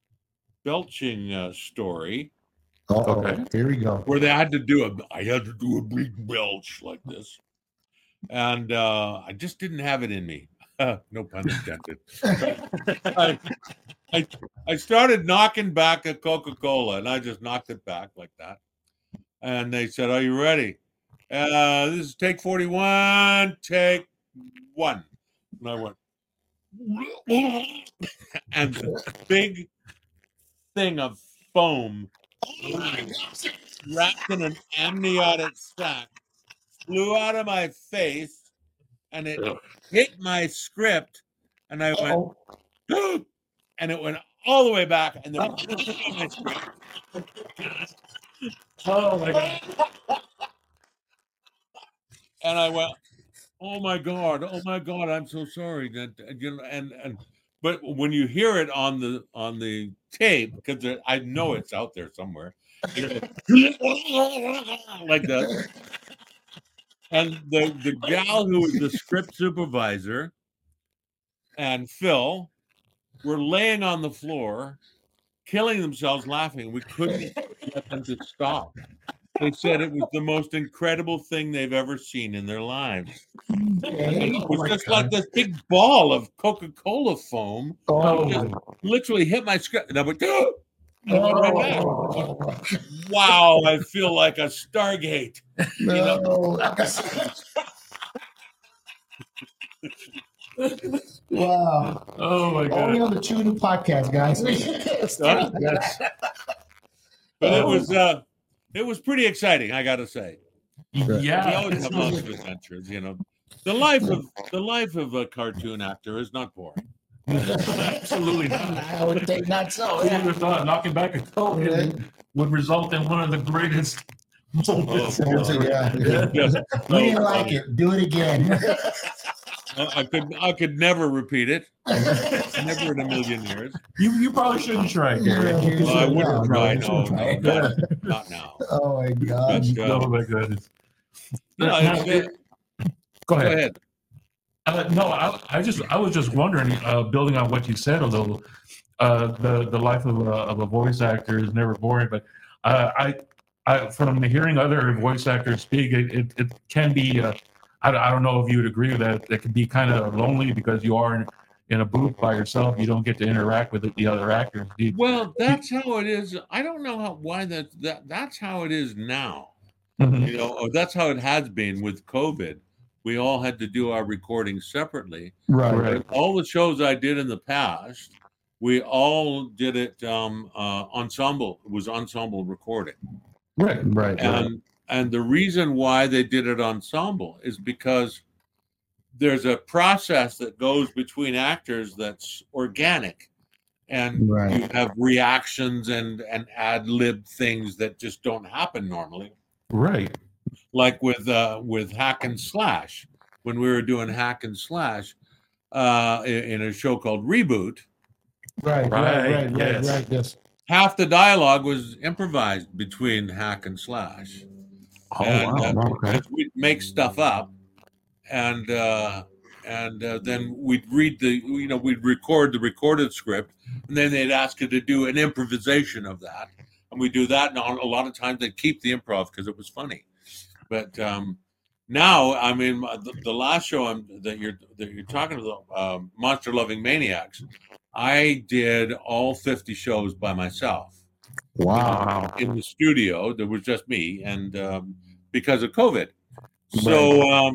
story Okay. Here we go. where I had to do a big belch like this, and I just didn't have it in me. No pun intended. I started knocking back a Coca-Cola, and I just knocked it back like that. And they said, "Are you ready? This is take 41, take 1." And I went, and the big thing of foam wrapped in an amniotic sac flew out of my face, and it hit my script, and I went, and it went all the way back, and then my script. Oh my God. And I went, oh my God, I'm so sorry. That and but when you hear it on the tape, because I know it's out there somewhere, like that. And the gal who was the script supervisor and Phil were laying on the floor, killing themselves laughing. We couldn't get them to stop. They said it was the most incredible thing they've ever seen in their lives. It was just like this big ball of Coca-Cola foam. Just literally hit my script. And I went, and I went right back. Wow, I feel like a Stargate. Wow. Oh my God. Only on the True New podcast, guys. Yes. But it was pretty exciting, I got to say. We Yeah. always have lots of adventures, you know. The life of a cartoon actor is not boring. Absolutely not. I would think not so. Who would have thought knocking back a token would result in one of the greatest moments? Yeah. Yes. We didn't like it. Do it again. I could never repeat it. Never in a million years. You probably shouldn't try, Gary. Well, I wouldn't try. No, Yeah. not now. Oh my God. But, Oh my goodness. no, Go go ahead. ahead. No, I was just wondering, building on what you said a little, the life of a voice actor is never boring. But I from hearing other voice actors speak, it can be. I don't know if you would agree with that. It can be kind of lonely because you are in a booth by yourself. You don't get to interact with the other actors. Well, that's how it is. I don't know why that's how it is now. Mhm. You know, or that's how it has been with COVID. We all had to do our recording separately. Right. All the shows I did in the past, we all did it ensemble. It was ensemble recording. Right. And the reason why they did it ensemble is because there's a process that goes between actors that's organic. And Right. you have reactions and ad lib things that just don't happen normally. Right. Like with Hack and Slash, when we were doing Hack and Slash in a show called Reboot, Right, yes. Yes. half the dialogue was improvised between Hack and Slash. Oh, wow. Okay. because we'd make stuff up, and then we'd we'd record the recorded script, and then they'd ask you to do an improvisation of that, and we do that. And a lot of times they'd keep the improv because it was funny. But now, I mean, the last show that you're talking about, Monster Loving Maniacs, I did all 50 shows by myself. Wow. In the studio. There was just me, and because of COVID. So,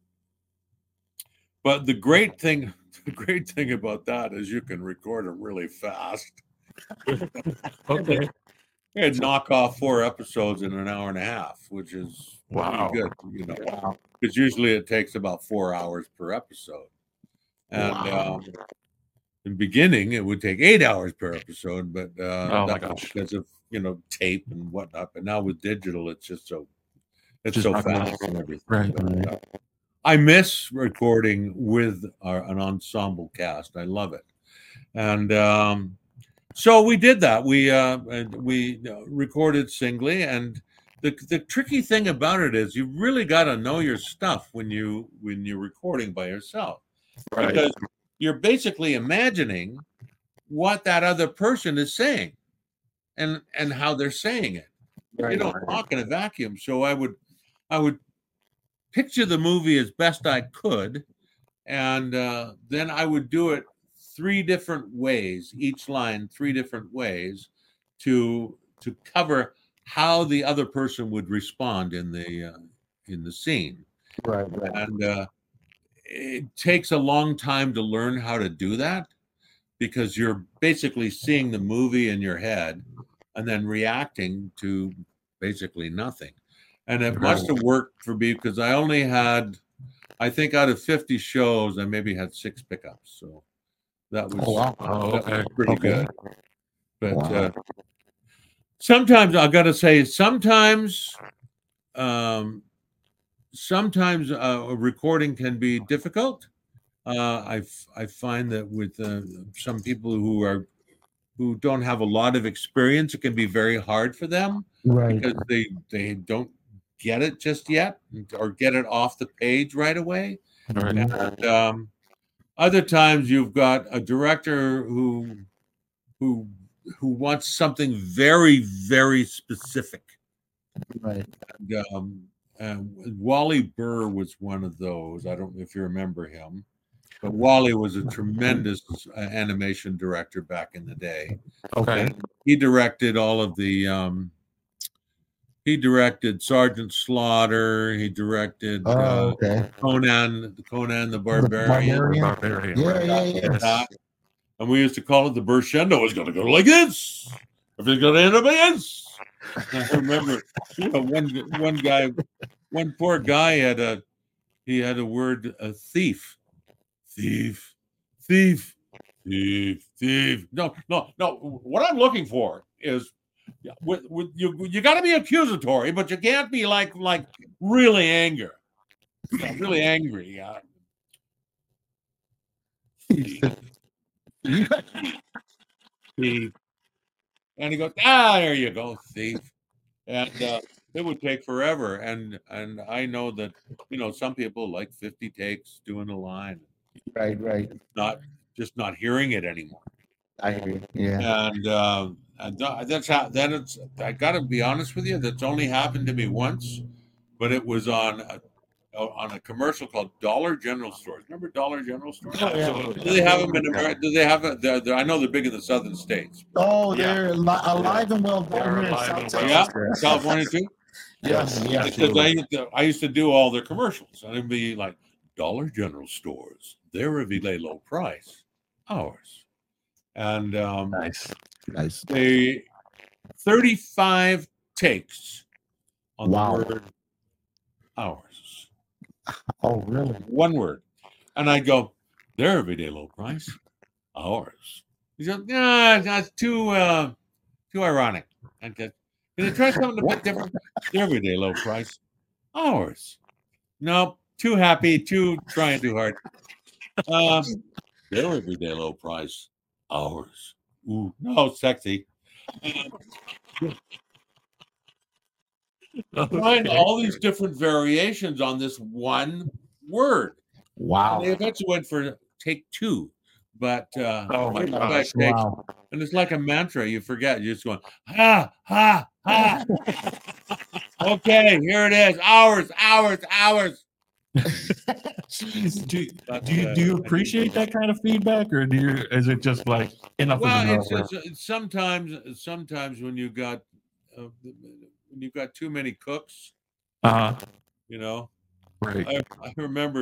but the great thing about that is you can record it really fast. Okay. And knock off 4 episodes in an hour and a half, which is Wow. pretty good, you know, because usually it takes about 4 hours per episode. And in the beginning, it would take 8 hours per episode, but Oh, my that was gosh. because of tape and whatnot. But now with digital, it's just so Just so knock it fast out. and everything. Right. But, I miss recording with an ensemble cast. I love it, and so we did that. We recorded singly, and the tricky thing about it is you really got to know your stuff when you're recording by yourself, Right. because you're basically imagining what that other person is saying, and how they're saying it. You don't talk in a vacuum. So I would picture the movie as best I could, and then I would do it 3 different ways, each line 3 different ways, to cover how the other person would respond in the scene. Right. And it takes a long time to learn how to do that, because you're basically seeing the movie in your head and then reacting to basically nothing. And it must have worked for me, because I only had, I think out of 50 shows, I maybe had 6 pickups. So that was, that was pretty good. But sometimes I got to say, sometimes sometimes a recording can be difficult. I find that with some people who don't have a lot of experience, it can be very hard for them Right. because they don't get it just yet or get it off the page right away. Right. And other times you've got a director who wants something very, very specific. Right. And Wally Burr was one of those. I don't know if you remember him, but Wally was a tremendous animation director back in the day. Okay. And he directed all of the. He directed Sergeant Slaughter. He directed Okay. Conan the Barbarian. Barbarian. Yeah, right. yeah, yeah. Yes. And we used to call it the Burshendo. It's going to go like this. If it's going to end up like this. I remember, one poor guy had a word, thief. Thief. No. What I'm looking for is, with you got to be accusatory, but you can't be like really angry. Really angry. Yeah. Thief. And he goes, there you go, thief. And it would take forever. And I know that, some people like 50 takes doing a line, Right. not hearing it anymore. I hear you. Yeah. And that's how. Then it's. I got to be honest with you. That's only happened to me once, but it was on a commercial called Dollar General Stores. Remember Dollar General Stores? Absolutely. Do they have them in America? Do they have it? I know they're big in the southern states. Oh, Yeah. they're alive and well down They're here in alive South and Texas. well. Yeah, California too. Yes. Because I used to do all their commercials, and it'd be like Dollar General Stores, their everyday low price, ours, and Nice. they 35 takes on Wow. the word ours, Oh, really? one word, and I go, their everyday low price, ours. He said, "Yeah, that's too ironic." And can you try something a bit different? Their everyday low price, ours. Nope, too happy, trying too hard. Their everyday low price, ours. Ooh, no, sexy. Find all these different variations on this one word. Wow. And they eventually went for take two, but Oh my first gosh. take, Wow. and it's like a mantra. You forget. You're just going ha ha ha. Okay, here it is. Ours. Do you appreciate that kind of feedback, or is it just like enough Well, is enough? it's sometimes when you've got too many cooks, Uh-huh. Right. I remember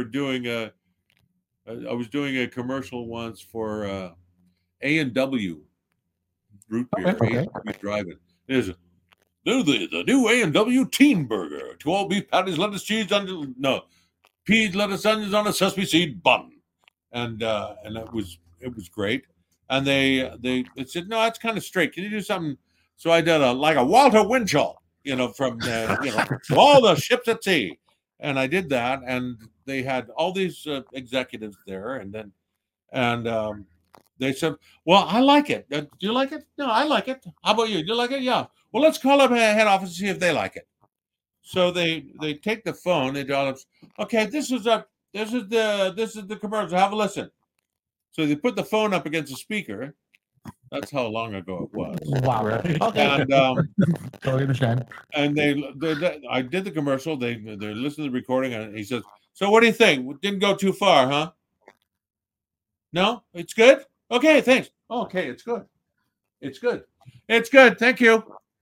I was doing a commercial once for A&W root beer, Okay. A&W Drive-In. There's the new A&W Teen Burger, 2 all beef patties, lettuce, cheese, peas, lettuce, onions on a sesame seed bun, and it was great. And they said, no, that's kind of straight. Can you do something? So I did a Walter Winchell, from all the ships at sea, and I did that, and they had all these executives there, and they said, well, I like it. Do you like it? No, I like it. How about you? Do you like it? Yeah. Well, let's call up head office and see if they like it. So they take the phone. They tell us, okay, this is the commercial. Have a listen. So they put the phone up against the speaker. That's how long ago it was. Wow. Right. Okay. And Totally understand. and I did the commercial. They listened to the recording, and he says, "So what do you think? It didn't go too far, huh? No, it's good. Okay, thanks. Okay, it's good. It's good. It's good. Thank you."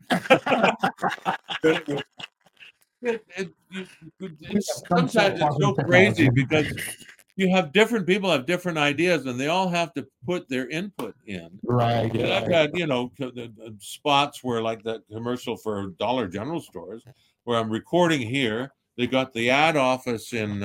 Sometimes it's so crazy because you have different people have different ideas, and they all have to put their input in. Right. And I've had, spots where, like that commercial for Dollar General Stores, where I'm recording here. They got the ad office in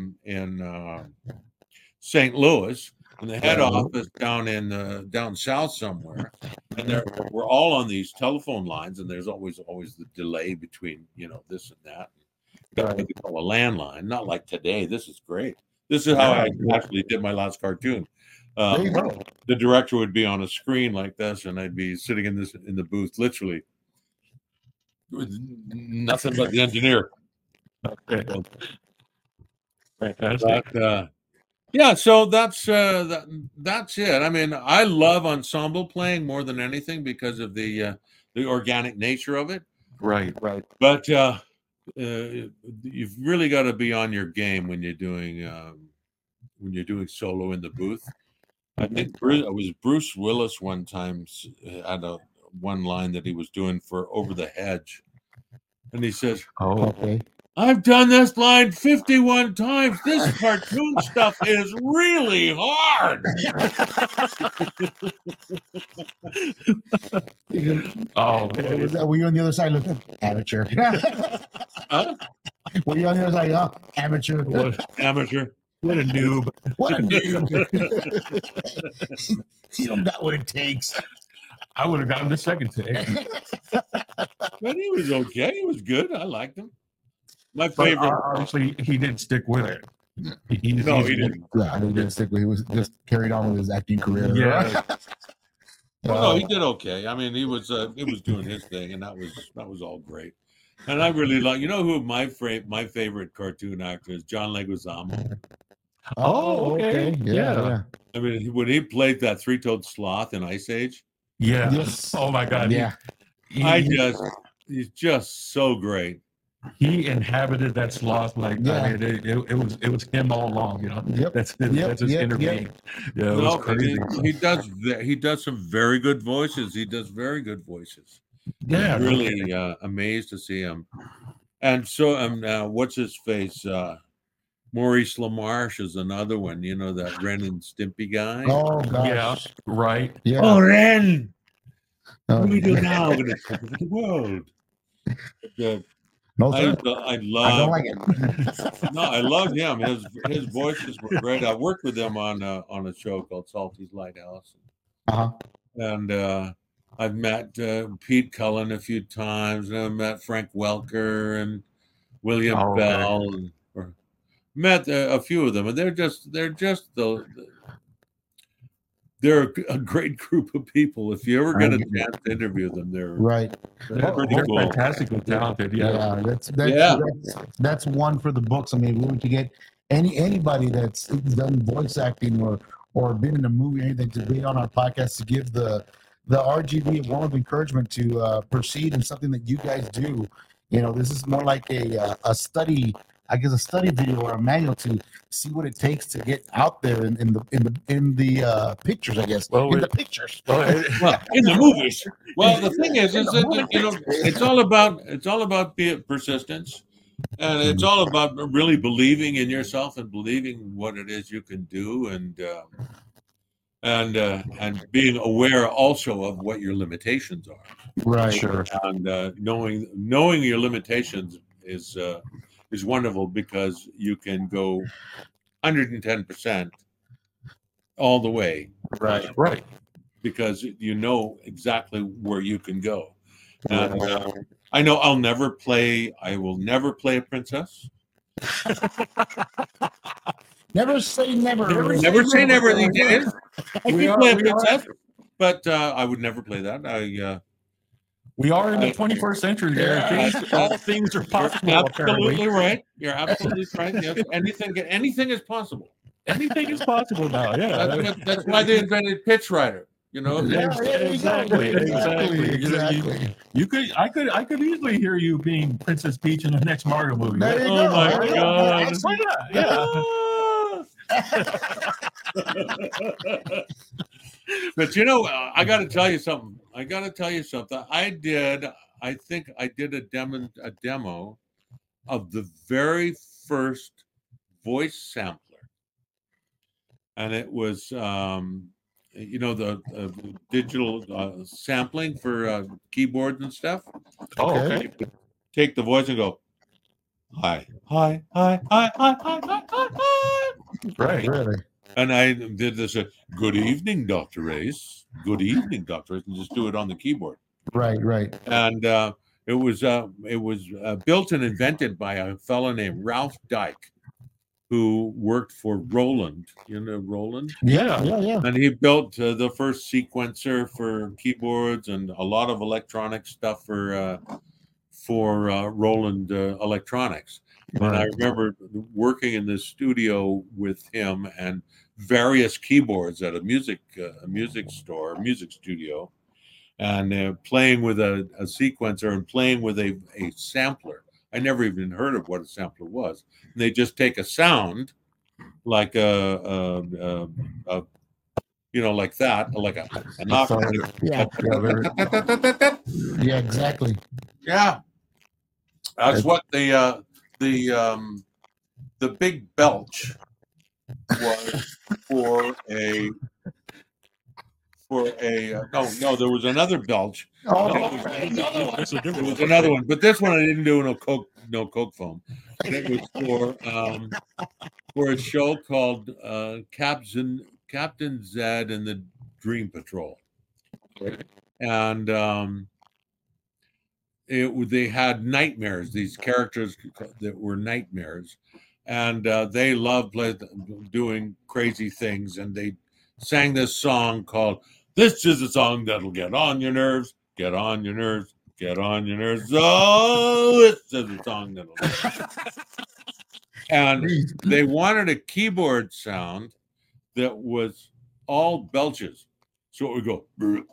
St. Louis, and the head office down south somewhere. And we're all on these telephone lines, and there's always the delay between this and that. got what they call a landline, not like today. This is great. This is how I actually did my last cartoon. There you go. The director would be on a screen like this, and I'd be sitting in the booth, literally with nothing but the engineer. Okay. Fantastic. But, yeah, so that's it. I mean, I love ensemble playing more than anything because of the organic nature of it. Right. But you've really got to be on your game when you're doing solo in the booth. I think it was Bruce Willis one time had one line that he was doing for Over the Hedge, and he says, Oh, Okay. I've done this line 51 times. This cartoon stuff is really hard. oh, Were you on the other side looking? Amateur. Huh? Were you on the other side? Oh, amateur. Amateur. what a noob. What a dude. You don't got what it takes. I would have gotten the second take. But he was okay. He was good. I liked him. My But favorite. obviously, he didn't stick with it. He's didn't. Yeah, he didn't stick with. He was just carried on with his acting career. Yeah. No, he did okay. I mean, he was doing his thing, and that was all great. And I really like. You know who my favorite cartoon actor is? John Leguizamo. Oh, okay. Yeah. I mean, when he played that three-toed sloth in Ice Age, Yeah. Yes. Oh my God. Yeah. he's just so great. He inhabited that sloth like Yeah. I mean, it was him all along. You know. Yep. That's his inner being. Yeah. It was No, crazy. he does some very good voices. He does very good voices. Yeah. Really amazed to see him. And so what's his face? Maurice LaMarche is another one. You know, that Ren and Stimpy guy. Oh gosh. Yeah. Right. Yeah. Oh, Ren! Oh, What do we do now in the world? No, I sir. I don't love. like it. No, I love him. His voices were great. I worked with him on a show called Salty's Lighthouse, Uh-huh. and I've met Pete Cullen a few times, and I've met Frank Welker and William Oh, okay. Bell, or met a few of them, and they're a great group of people. If you ever get a chance to interview them, they're Right. pretty They're cool. fantastically talented. Yeah. That's one for the books. I mean, we want to get anybody that's done voice acting or been in a movie or anything to be on our podcast to give the RGB a warm of encouragement to proceed in something that you guys do. You know, this is more like a study, I guess, a study video or a manual to see what it takes to get out there in the pictures, I guess. Well, in the pictures. Well, in the movies. Well, the thing is that, you know, it's all about persistence, and it's all about really believing in yourself and believing what it is you can do, and being aware also of what your limitations are. Right. Sure. And knowing your limitations is wonderful, because you can go 110% all the way. Right. Because you know exactly where you can go. And I know I will never play a princess. Never say never. Never say never these days. I We can are- play a we are- princess, but I would never play that. We are in the 21st century there. All things are possible. You're absolutely Apparently. right. You're absolutely right. Yes, anything is possible. Anything is possible now. Yeah. That's why they invented Pitch Rider. You know, Exactly. Exactly. I could easily hear you being Princess Peach in the next Mario movie. There you Oh go. my There you go. God. Excellent. But you know, I got to tell you something. I think I did a demo of the very first voice sampler, and it was you know, the digital sampling for keyboards and stuff. Oh, okay. Take the voice and go, hi, hi, hi, hi, hi, hi, hi, hi, hi. Right. Really? And I did this, good evening, Dr. Ace. Good evening, Dr. Ace, and just do it on the keyboard. Right. And It was built and invented by a fellow named Ralph Dyke, who worked for Roland. You know Roland? Yeah. And he built the first sequencer for keyboards and a lot of electronic stuff for Roland Electronics. And I remember working in the studio with him and various keyboards at a music studio, and playing with a sequencer and playing with a sampler. I never even heard of what a sampler was. And they just take a sound like like that, like a knock. Yeah, exactly. Yeah, that's what the big belch was for a no, there was another belch. There was another one, but this one I didn't do no coke foam. And it was for a show called Captain Zed and the Dream Patrol, and they had nightmares. These characters that were nightmares, and they loved doing crazy things, and they sang this song called "This is a song that'll get on your nerves, get on your nerves, get on your nerves." Oh, this is a song that'll. And they wanted a keyboard sound that was all belches, so it would go.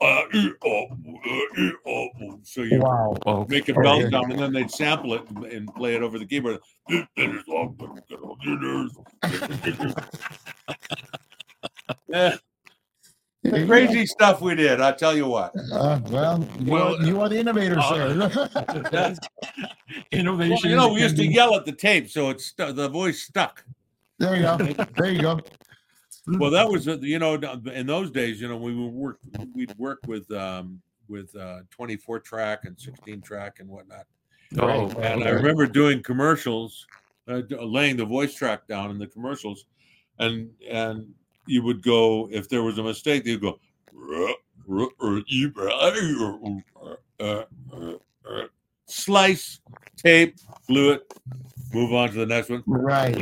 So you make a belch sound, and then they'd sample it and play it over the keyboard. This is a song that'll get on your nerves. Yeah. Crazy stuff we did. I tell you what. You are the innovator, sir. Innovation. Well, we used to yell at the tape, so the voice stuck. There you go. There you go. Well, that was in those days. We'd work with 24 track and 16 track and whatnot. And I remember doing commercials, laying the voice track down in the commercials, and you would go, if there was a mistake, you'd go, slice, tape, glue it, move on to the next one. Right.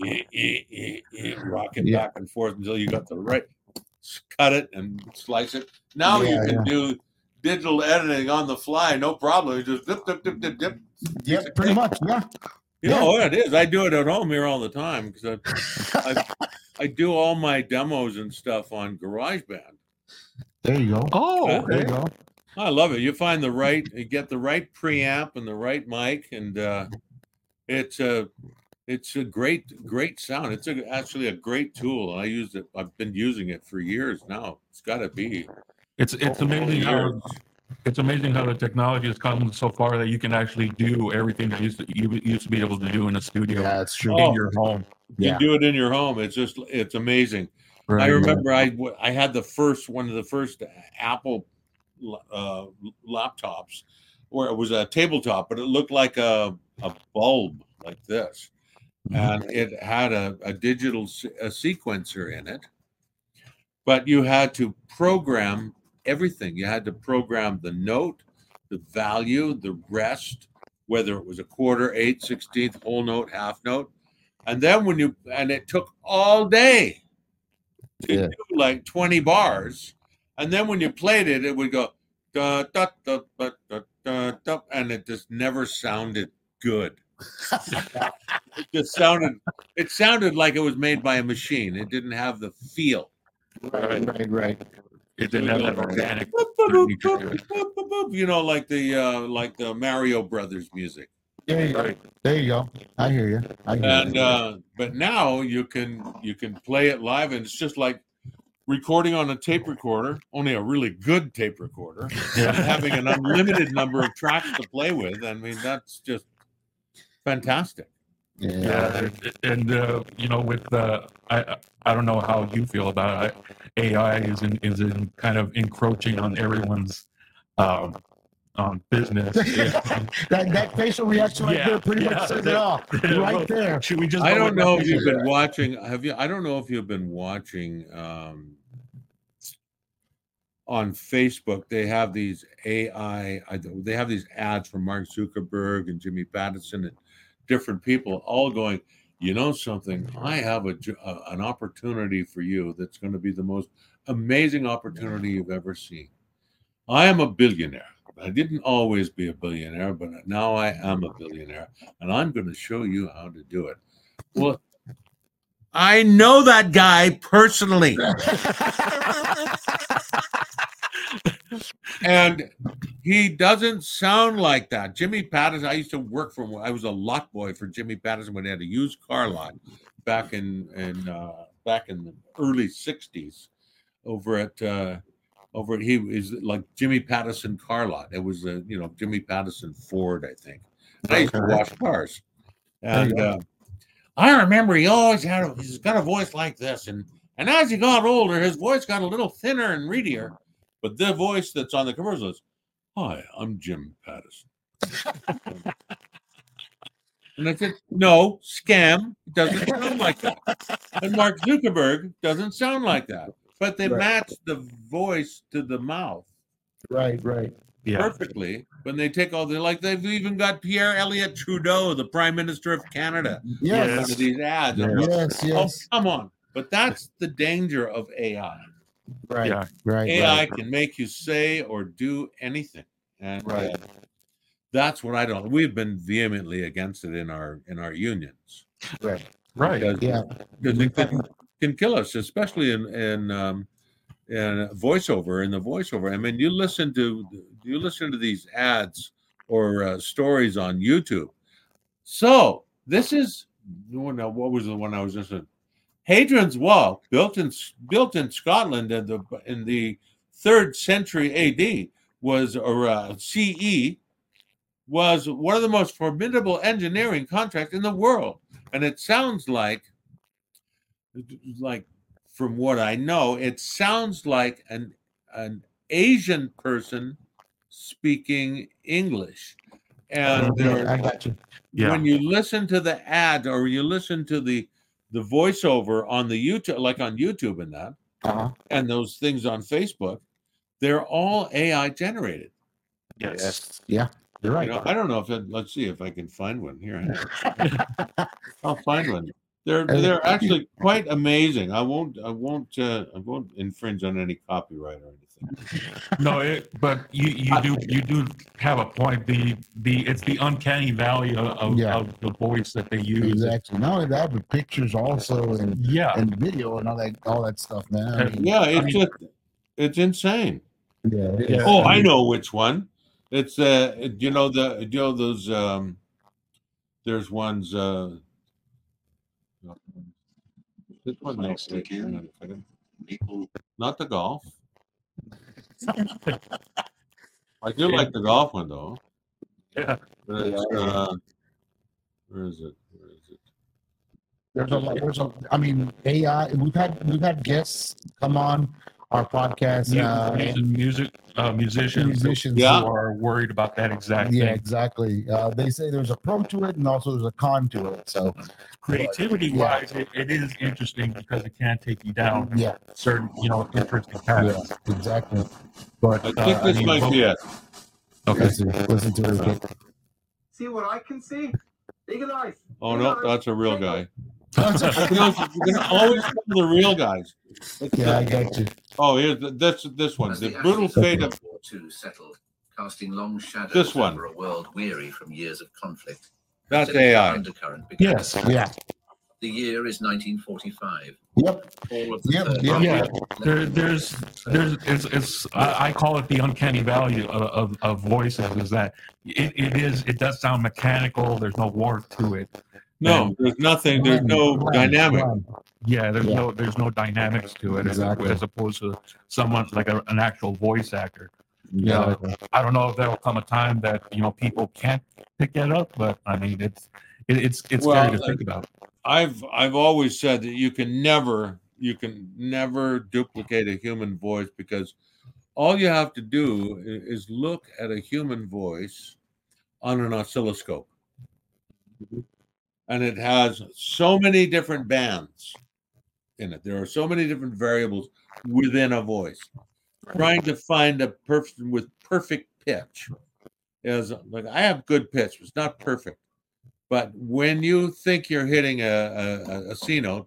Rock it back and forth until you got the right, cut it and slice it. Now you can do digital editing on the fly, no problem. You just dip. Yeah, pretty much, yeah. You know what it is? I do it at home here all the time because I do all my demos and stuff on GarageBand. There you go. Oh, there you go. I love it. You get the right preamp and the right mic, and it's a great sound. It's actually a great tool. I use it. I've been using it for years now. It's got to be. It's amazing how the technology has come so far that you can actually do everything that you used to be able to do in a studio. Yeah, that's true. In your home. You can do it in your home. It's amazing. Right. I remember I had one of the first Apple laptops where it was a tabletop, but it looked like a bulb like this, and it had a digital sequencer in it. But you had to program everything. You had to program the note, the value, the rest, whether it was a quarter, eighth, 16th, whole note, half note. And then it took all day to do like 20 bars. And then when you played it, it would go, da, da, da, da, da, da, da, and it just never sounded good. It sounded like it was made by a machine. It didn't have the feel. Right. It didn't have that organic. Like the Mario Brothers music. There you go. I hear you. But now you can play it live, and it's just like recording on a tape recorder, only a really good tape recorder, and having an unlimited number of tracks to play with. I mean, that's just fantastic. Yeah. And with I don't know how you feel about it. AI is in kind of encroaching on everyone's business. that facial reaction right there pretty much says it all. Right there. Should we just? I don't know if you've been watching. I don't know if you've been watching on Facebook, they have these AI, they have these ads from Mark Zuckerberg and Jimmy Pattison and different people all going, you know something, I have an opportunity for you that's going to be the most amazing opportunity you've ever seen. I am a billionaire. I didn't always be a billionaire, but now I am a billionaire, and I'm going to show you how to do it. Well, I know that guy personally. And he doesn't sound like that. Jimmy Pattison, I used to work for him. I was a lot boy for Jimmy Pattison when he had a used car lot back in the early 60s over at he was like Jimmy Pattison car lot. It was Jimmy Pattison Ford, I think. And I used to wash cars. And I remember he always he's got a voice like this. And as he got older, his voice got a little thinner and reedier. But the voice that's on the commercial is, "Hi, I'm Jim Pattison." And I said, "No, scam. It doesn't sound like that." And Mark Zuckerberg doesn't sound like that. But they match the voice to the mouth. Right. Yeah. Perfectly. When they take all they've even got Pierre Elliott Trudeau, the Prime Minister of Canada. Yes. One of these ads. Yes. Oh, come on. But that's the danger of AI. Right. Yeah. Right. AI can make you say or do anything, and that's what I don't. We've been vehemently against it in our unions, Right. Right. because it can kill us, especially in voiceover. In the voiceover, I mean, you listen to these ads or stories on YouTube. So this is what was the one I was just in? Hadrian's Wall, built in Scotland in the 3rd century AD, CE, was one of the most formidable engineering contracts in the world. And it sounds like from what I know, it sounds like an Asian person speaking English. And I got you. when you listen to the ad or you listen to the voiceover on the YouTube, like on YouTube and that, and those things on Facebook, they're all AI generated. Yes. Yeah. You're right. I don't know if let's see if I can find one here. I'll find one. They're actually quite amazing. I won't infringe on any copyright or anything. No, but you do have a point. It's the uncanny valley of the voice that they use. Exactly. Not only that, but pictures also, and video and all that stuff, man. It's insane. Yeah. Oh, I know which one. It's those there's ones this one next week. Not the golf. I do like the golf one though. Yeah. But it's, where is it? I mean, AI. We've had guests come on our podcast. Musicians Yeah. who are worried about that exact thing. Yeah, exactly. They say there's a pro to it and also there's a con to it. So creativity-wise, it is interesting because it can take you down certain, interesting paths. Yeah, exactly. But I think this might be it. Okay. Listen to it. See what I can see? Eagle eyes. Oh no, that's a real guy. You can always find the real guys. Yeah, I got you. Oh, here's this one. The brutal fate of II settled, casting long shadows This one. over a world weary from years of conflict. That's A sinister AI. undercurrent began. Yes. Yeah. The year is 1945. Yep. All of the Yep, third yep. Reich- I call it the uncanny valley of voices. Is that it does sound mechanical. There's no warmth to it. No, there's nothing. There's no dynamic. Yeah, there's no dynamics to it Exactly. as opposed to someone like an actual voice actor. Yeah. I don't know if there'll come a time that people can't pick that up, but I mean it's scary to think about. I've always said that you can never duplicate a human voice because all you have to do is look at a human voice on an oscilloscope. And it has so many different bands in it. There are so many different variables within a voice. trying to find a person with perfect pitch. Is like I have good pitch, it's not perfect. But when you think you're hitting a C note,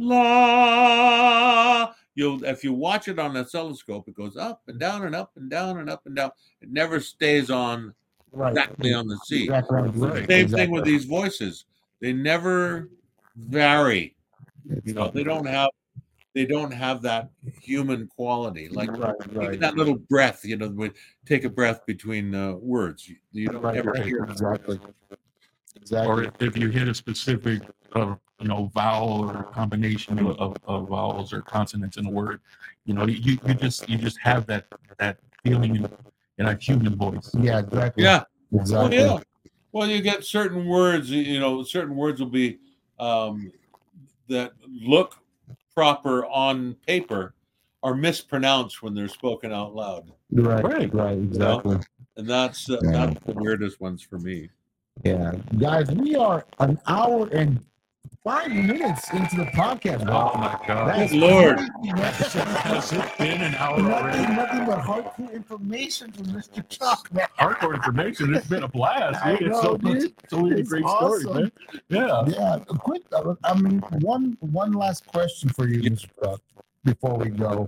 la, if you watch it on a oscilloscope, it goes up and down and up and down and up and down. It never stays on exactly on the C. Exactly. Right. Same thing with these voices; they never vary. You know, they don't have that human quality. Like even that little breath. You know, we take a breath between words. You don't ever hear Exactly. Or if you hit a specific, vowel or combination of vowels or consonants in a word, you just have that feeling in a human voice. Yeah, exactly. Yeah. Exactly. Well, yeah. Well, you get certain words. Certain words will be that look proper on paper are mispronounced when they're spoken out loud. Right. Exactly. And that's the weirdest ones for me. Yeah, guys, we are an hour and 5 minutes into the podcast. Oh my God! That's Lord. Has it been an hour already? Nothing but hardcore information from Mr. Chuck, man. Hardcore information. It's been a blast. I Dude. know, It's so many It's great awesome. stories, man. Yeah. Yeah, a quick. I mean, one last question for you, Mr. Chuck, before we go.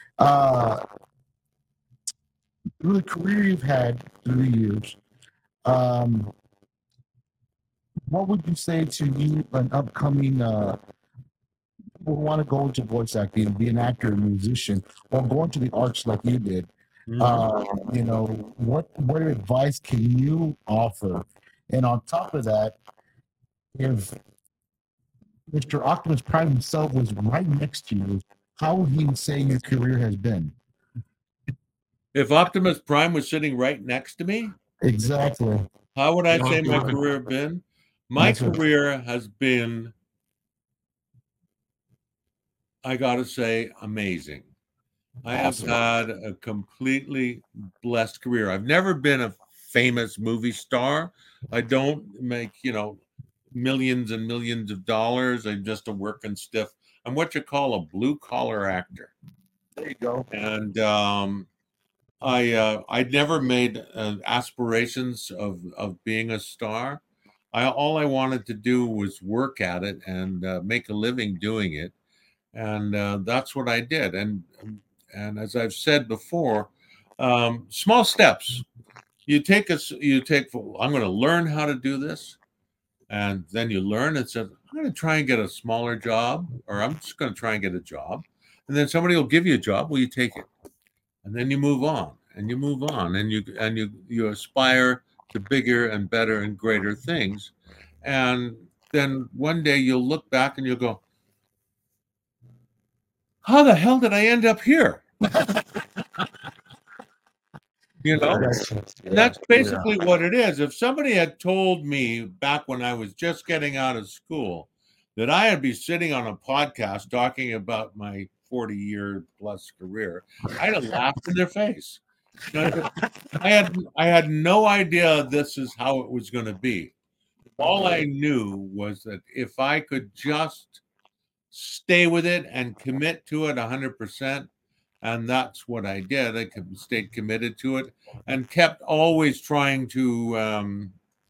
Through the career you've had through the years, what would you say to you, an upcoming who want to go into voice acting, be an actor, a musician, or go into the arts like you did? What advice can you offer? And on top of that, if Mr. Optimus Prime himself was right next to you, how would he say your career has been? If Optimus Prime was sitting right next to me, Exactly. how would I say my career been? My career has been, I got to say, amazing. I have had a completely blessed career. I've never been a famous movie star. I don't make, millions and millions of dollars. I'm just a working stiff. I'm what you call a blue collar actor. There you go. And I never made aspirations of being a star. All I wanted to do was work at it and make a living doing it, and that's what I did. And as I've said before, small steps. I'm going to learn how to do this, and then you learn. It says I'm going to try and get a smaller job, or I'm just going to try and get a job, and then somebody will give you a job. Well, you take it, and then you move on, and you move on, and you aspire to bigger and better and greater things. And then one day you'll look back and you'll go, how the hell did I end up here? And that's basically what it is. If somebody had told me back when I was just getting out of school that I'd be sitting on a podcast talking about my 40-year plus career, I'd have laughed in their face. I had no idea this is how it was going to be. All I knew was that if I could just stay with it and commit to it 100%, and that's what I did. I stayed committed to it and kept always trying to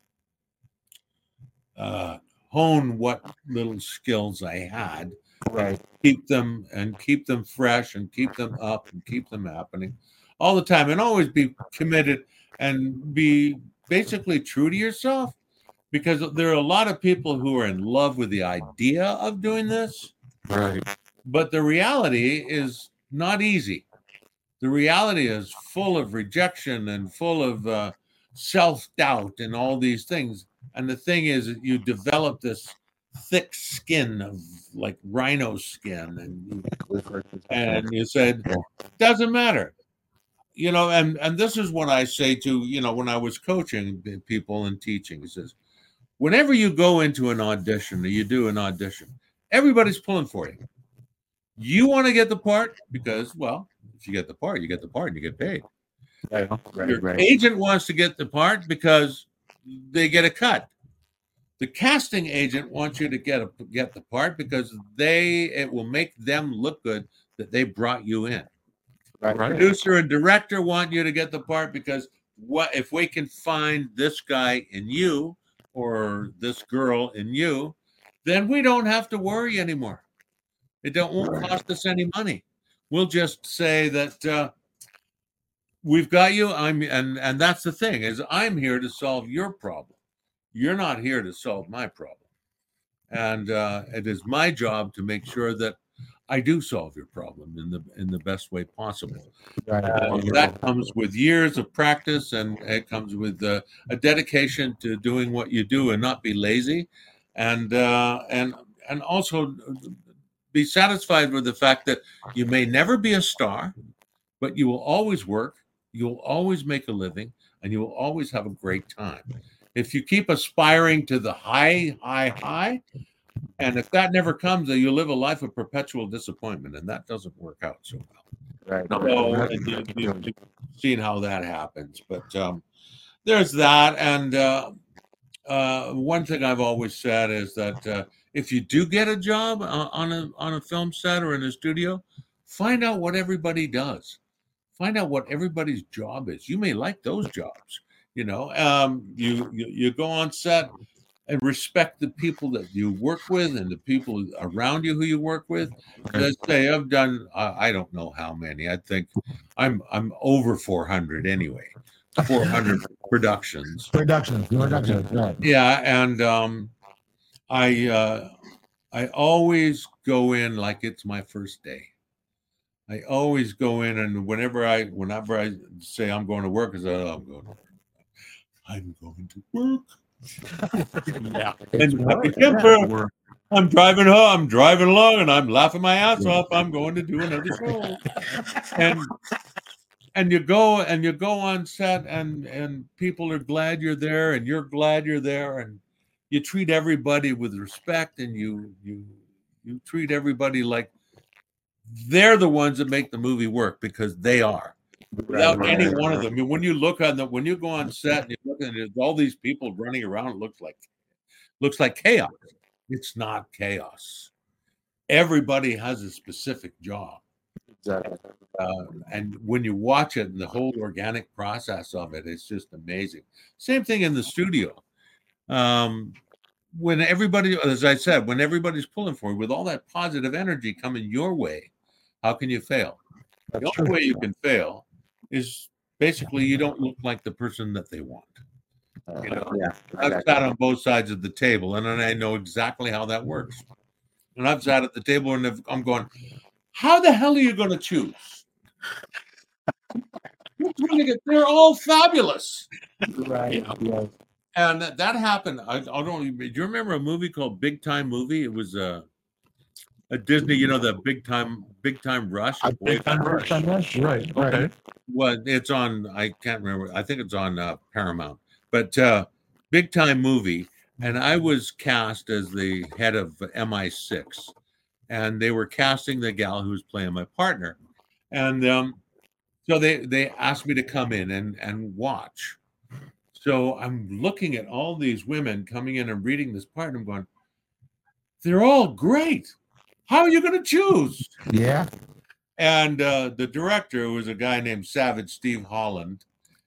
hone what little skills I had, Right. keep them fresh and keep them up and keep them happening all the time, and always be committed and be basically true to yourself, because there are a lot of people who are in love with the idea of doing this, Right. but the reality is not easy. The reality is full of rejection and full of self-doubt and all these things. And the thing is, you develop this thick skin of like rhino skin, and you said, doesn't matter. And this is what I say to, when I was coaching people and teaching, it says, whenever you go into an audition or you do an audition, everybody's pulling for you. You want to get the part because, well, if you get the part, you get the part and you get paid. Your agent wants to get the part because they get a cut. The casting agent wants you to get the part because it will make them look good that they brought you in. Right. Producer and director want you to get the part because what if we can find this guy in you or this girl in you, then we don't have to worry anymore. Won't cost us any money. We'll just say that we've got you. And that's the thing is I'm here to solve your problem. You're not here to solve my problem. And it is my job to make sure that I do solve your problem in the best way possible. That comes with years of practice, and it comes with a dedication to doing what you do and not be lazy, and also be satisfied with the fact that you may never be a star, but you will always work, you'll always make a living, and you will always have a great time. If you keep aspiring to the high, and if that never comes, then you'll live a life of perpetual disappointment, and that doesn't work out so well. Right. So you've seen how that happens. But there's that. And one thing I've always said is that if you do get a job on a film set or in a studio, find out what everybody does. Find out what everybody's job is. You may like those jobs. You go on set and respect the people that you work with and the people around you who you work with. Let's say I've done, I don't know how many. I think I'm over 400 anyway. 400 productions. Productions, right. Yeah, and I always go in like it's my first day. I always go in, and whenever I say I'm going to work, I say, oh, I'm going to work. Yeah. And I'm driving home, I'm driving along, and I'm laughing my ass off. I'm going to do another show. And you go on set, and people are glad you're there, and you're glad you're there, and you treat everybody with respect, and you treat everybody like they're the ones that make the movie work, because they are. Without any one of them. I mean, when you go on set and you look at it, all these people running around, it looks like chaos. It's not chaos. Everybody has a specific job. Exactly. And when you watch it and the whole organic process of it, it's just amazing. Same thing in the studio. When everybody, as I said, when everybody's pulling for you with all that positive energy coming your way, how can you fail? The only way you can fail is basically you don't look like the person that they want. I've sat on both sides of the table, and I know exactly how that works. And I've sat at the table, and I'm going, how the hell are you going to choose? They're all fabulous. Right. Yeah. And that happened. I don't. Do you remember a movie called Big Time Movie? It was a Disney, the Big Time Rush. Big Time Rush. Right. Okay. Well, it's on. I can't remember. I think it's on Paramount. But Big Time Movie, and I was cast as the head of MI6, and they were casting the gal who was playing my partner, and so they asked me to come in and watch. So I'm looking at all these women coming in and reading this part, and I'm going, they're all great. How are you going to choose? Yeah. And the director was a guy named Savage Steve Holland.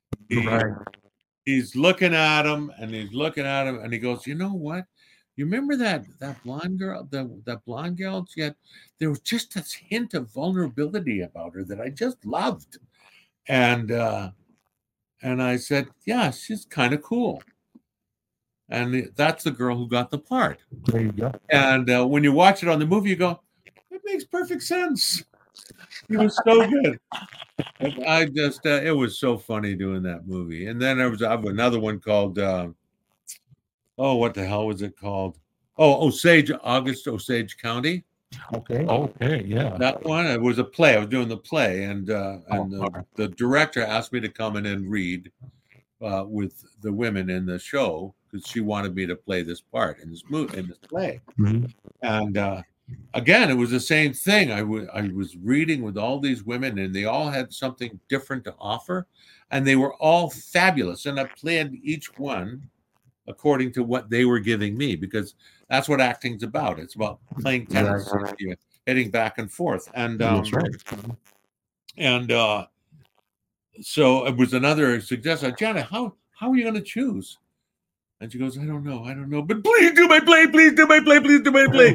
He's looking at him, and and he goes, you know what? You remember that blonde girl, that blonde gal? There was just this hint of vulnerability about her that I just loved. And I said, yeah, she's kind of cool. And that's the girl who got the part. There you go. And when you watch it on the movie, you go, it makes perfect sense. It was so good. I just, it was so funny doing that movie. And then I have another one called, what the hell was it called? August Osage County. Okay, yeah. That one, it was a play. I was doing the play, and the director asked me to come in and read with the women in the show, because she wanted me to play this part in this play. Mm-hmm. And again, it was the same thing. I was reading with all these women, and they all had something different to offer, and they were all fabulous. And I played each one according to what they were giving me, because that's what acting's about. It's about playing tennis, heading back and forth. And that's right. And so it was another suggestion. Janet, how are you going to choose? And she goes, I don't know. But please do my play. Please do my play. Please do my play.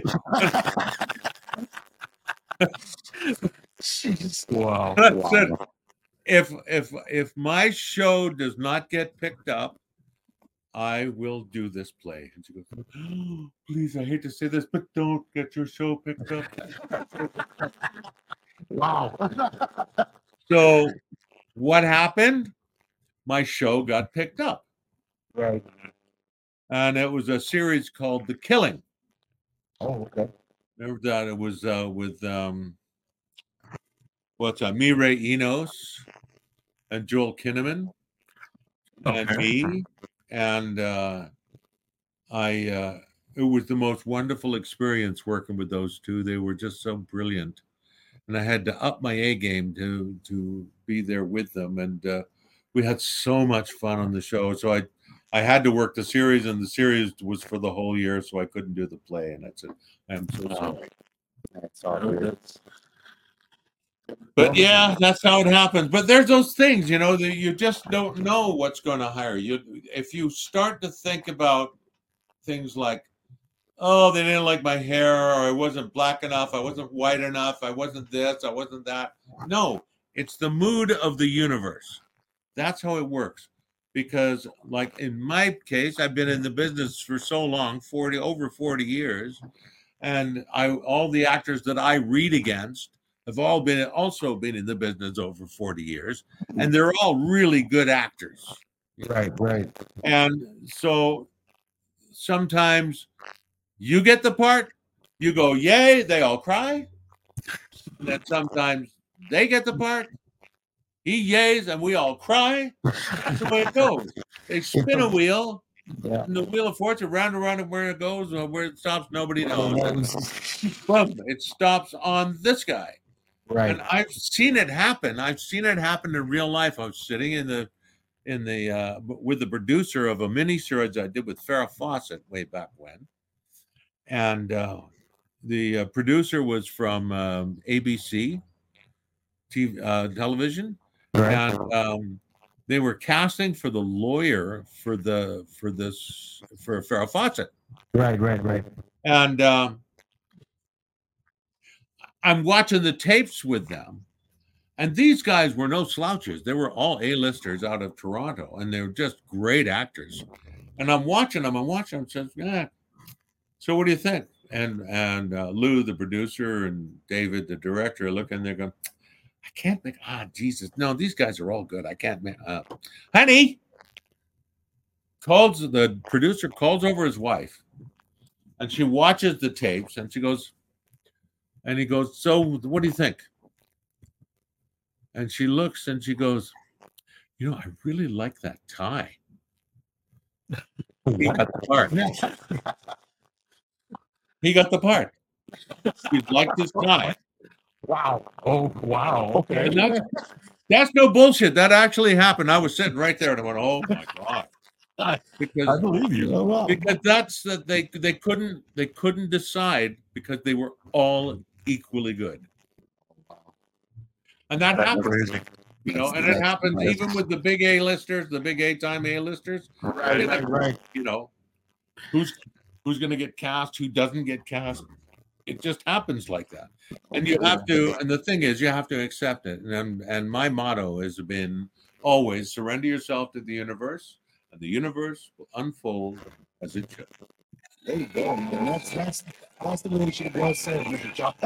Wow. I said, if my show does not get picked up, I will do this play. And she goes, oh, please, I hate to say this, but don't get your show picked up. Wow. So what happened? My show got picked up. Right. And it was a series called The Killing. Oh, okay. Remember that? It was with Mireille Enos and Joel Kinnaman and me. And it was the most wonderful experience working with those two. They were just so brilliant. And I had to up my A game to be there with them. And we had so much fun on the show. So I had to work the series, and the series was for the whole year, so I couldn't do the play. And that's it. I'm so sorry. That's all good. But yeah, that's how it happens. But there's those things, that you just don't know what's going to hire you. If you start to think about things like, oh, they didn't like my hair, or I wasn't black enough, I wasn't white enough, I wasn't this, I wasn't that. No, it's the mood of the universe. That's how it works. Because, like in my case, I've been in the business for so long, over 40 years, and all the actors that I read against have all also been in the business over 40 years, and they're all really good actors. Right. And so sometimes you get the part, you go, yay, they all cry. And then sometimes they get the part, he yays, and we all cry. That's the way it goes. They spin a wheel, and the wheel of fortune, round and round, and where it goes, where it stops, nobody knows. Boom, it stops on this guy. Right. And I've seen it happen. I've seen it happen in real life. I was sitting in the with the producer of a miniseries I did with Farrah Fawcett way back when, and the producer was from ABC television, Right. and they were casting for the lawyer for Farrah Fawcett. Right. And I'm watching the tapes with them, and these guys were no slouches. They were all A-listers out of Toronto, and they were just great actors. And I'm watching them. Says, yeah. So what do you think? And Lou, the producer, and David, the director, are looking. They're going, I can't make. Jesus, no, these guys are all good. I can't make. Honey, the producer calls over his wife, and she watches the tapes, and she goes. And he goes, so what do you think? And she looks and she goes, I really like that tie. He got the part. He got the part. He liked his tie. Wow. Oh, wow. Okay. And that's no bullshit. That actually happened. I was sitting right there and I went, oh my God. Because I believe you. Because that's that they couldn't decide because they were all equally good. And that happens. And it happens even with the big A-listers, the big A-time A-listers. Right. Who's going to get cast, who doesn't get cast. It just happens like that. And you have to, and the thing is, you have to accept it. And my motto has been always surrender yourself to the universe, and the universe will unfold as it should. There you go. Man. That's the way she well said, Mr. John.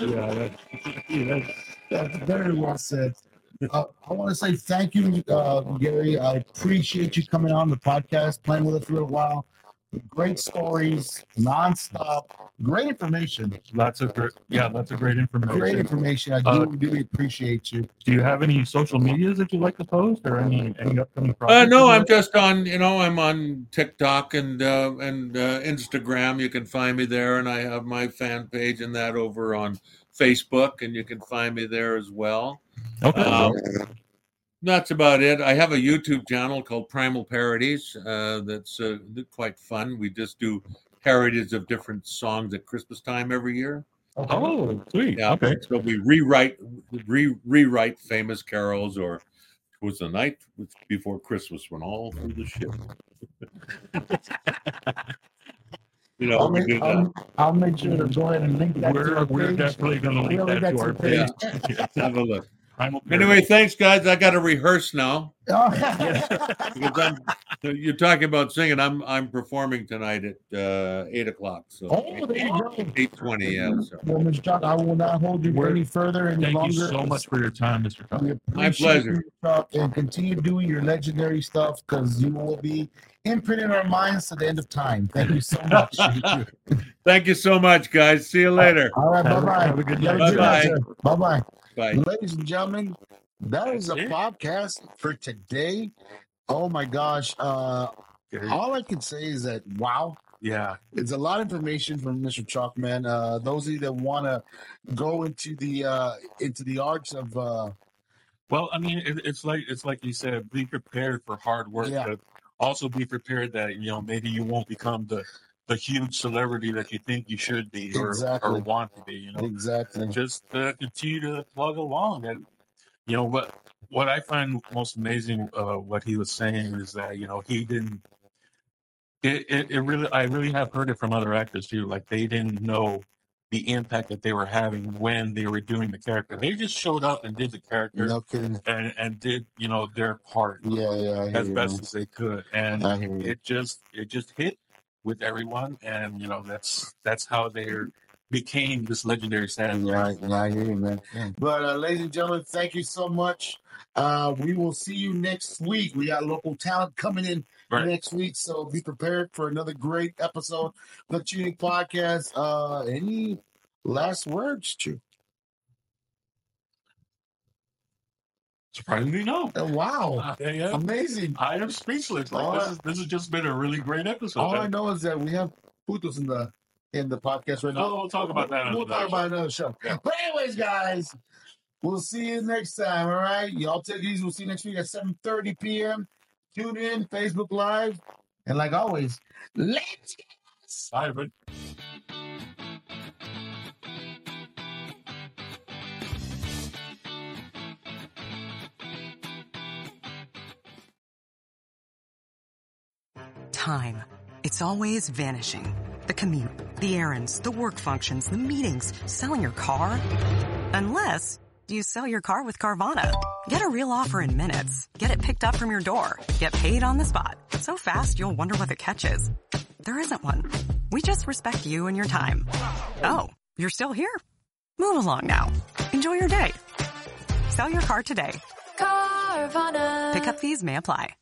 That's very well said. I want to say thank you, Gary. I appreciate you coming on the podcast, playing with us for a little while. Great stories, nonstop, great information. Lots of great information. Great information. I do really appreciate you. Do you have any social medias that you like to post, or any upcoming projects? No, I'm just on. I'm on TikTok and Instagram. You can find me there, and I have my fan page and that over on Facebook, and you can find me there as well. Okay. That's about it. I have a YouTube channel called Primal Parodies. That's quite fun. We just do parodies of different songs at Christmas time every year. Oh, sweet. Yeah. Okay. So we rewrite famous carols, or it was the night before Christmas when all through the ship. I'll we make, do that. I'll make sure to go ahead and link that to our We're page. definitely going to link We'll that to our page. page. Have a look. Primal Anyway, thanks, guys. I got to rehearse now. Oh, Because you're talking about singing. I'm performing tonight at 8:00. So oh, there you go. 8:20. Yeah. So. Well, Mr. Chuck, I will not hold you any further any Thank longer. you so much for your time, Mr. Chuck. We My appreciate pleasure. you, Chuck, and continue doing your legendary stuff because you will be imprinting our minds to the end of time. Thank you so much. Thank you so much, guys. See you later. All right, bye-bye. Have a good You have night. a good Bye-bye. night, sir. Bye-bye. Bye. Ladies and gentlemen, that is a That's it. podcast for today. Oh my gosh. All I can say is that, wow, Yeah. it's a lot of information from Mr. Chuck, man. Those of you that want to go into the arts of Well, I mean, it's like you said, be prepared for hard work, Yeah. but also be prepared that maybe you won't become the huge celebrity that you think you should be or Exactly. want to be. exactly. Just continue to plug along. And what I find most amazing, what he was saying is that he didn't. It really, I really have heard it from other actors too. Like they didn't know the impact that they were having when they were doing the character. They just showed up and did the character No kidding. and did their part Yeah, I hear as you, best man. as they could, and I hear you. it just hit with everyone, and that's how they became this legendary status. Yeah, I hear you, man. Yeah. But ladies and gentlemen, thank you so much. We will see you next week. We got local talent coming in Right. next week, so be prepared for another great episode of the Tuning Podcast. Any last words, Chu? Surprisingly, no. Wow, Yeah. amazing! I am speechless. Like this has just been a really great episode. All I know is that we have putos in the podcast right now. Oh, we'll talk about that. We'll talk about another show. Yeah. But anyways, guys, we'll see you next time. All right, y'all take it easy. We'll see you next week at 7:30 p.m. Tune in, Facebook Live, and like always, let's get Bye, everybody. Time. It's always vanishing. The commute, the errands, the work functions, the meetings, selling your car. Unless you sell your car with Carvana. Get a real offer in minutes. Get it picked up from your door. Get paid on the spot. So fast you'll wonder what the catch is. There isn't one. We just respect you and your time. Oh, you're still here? Move along now. Enjoy your day. Sell your car today. Carvana. Pickup fees may apply.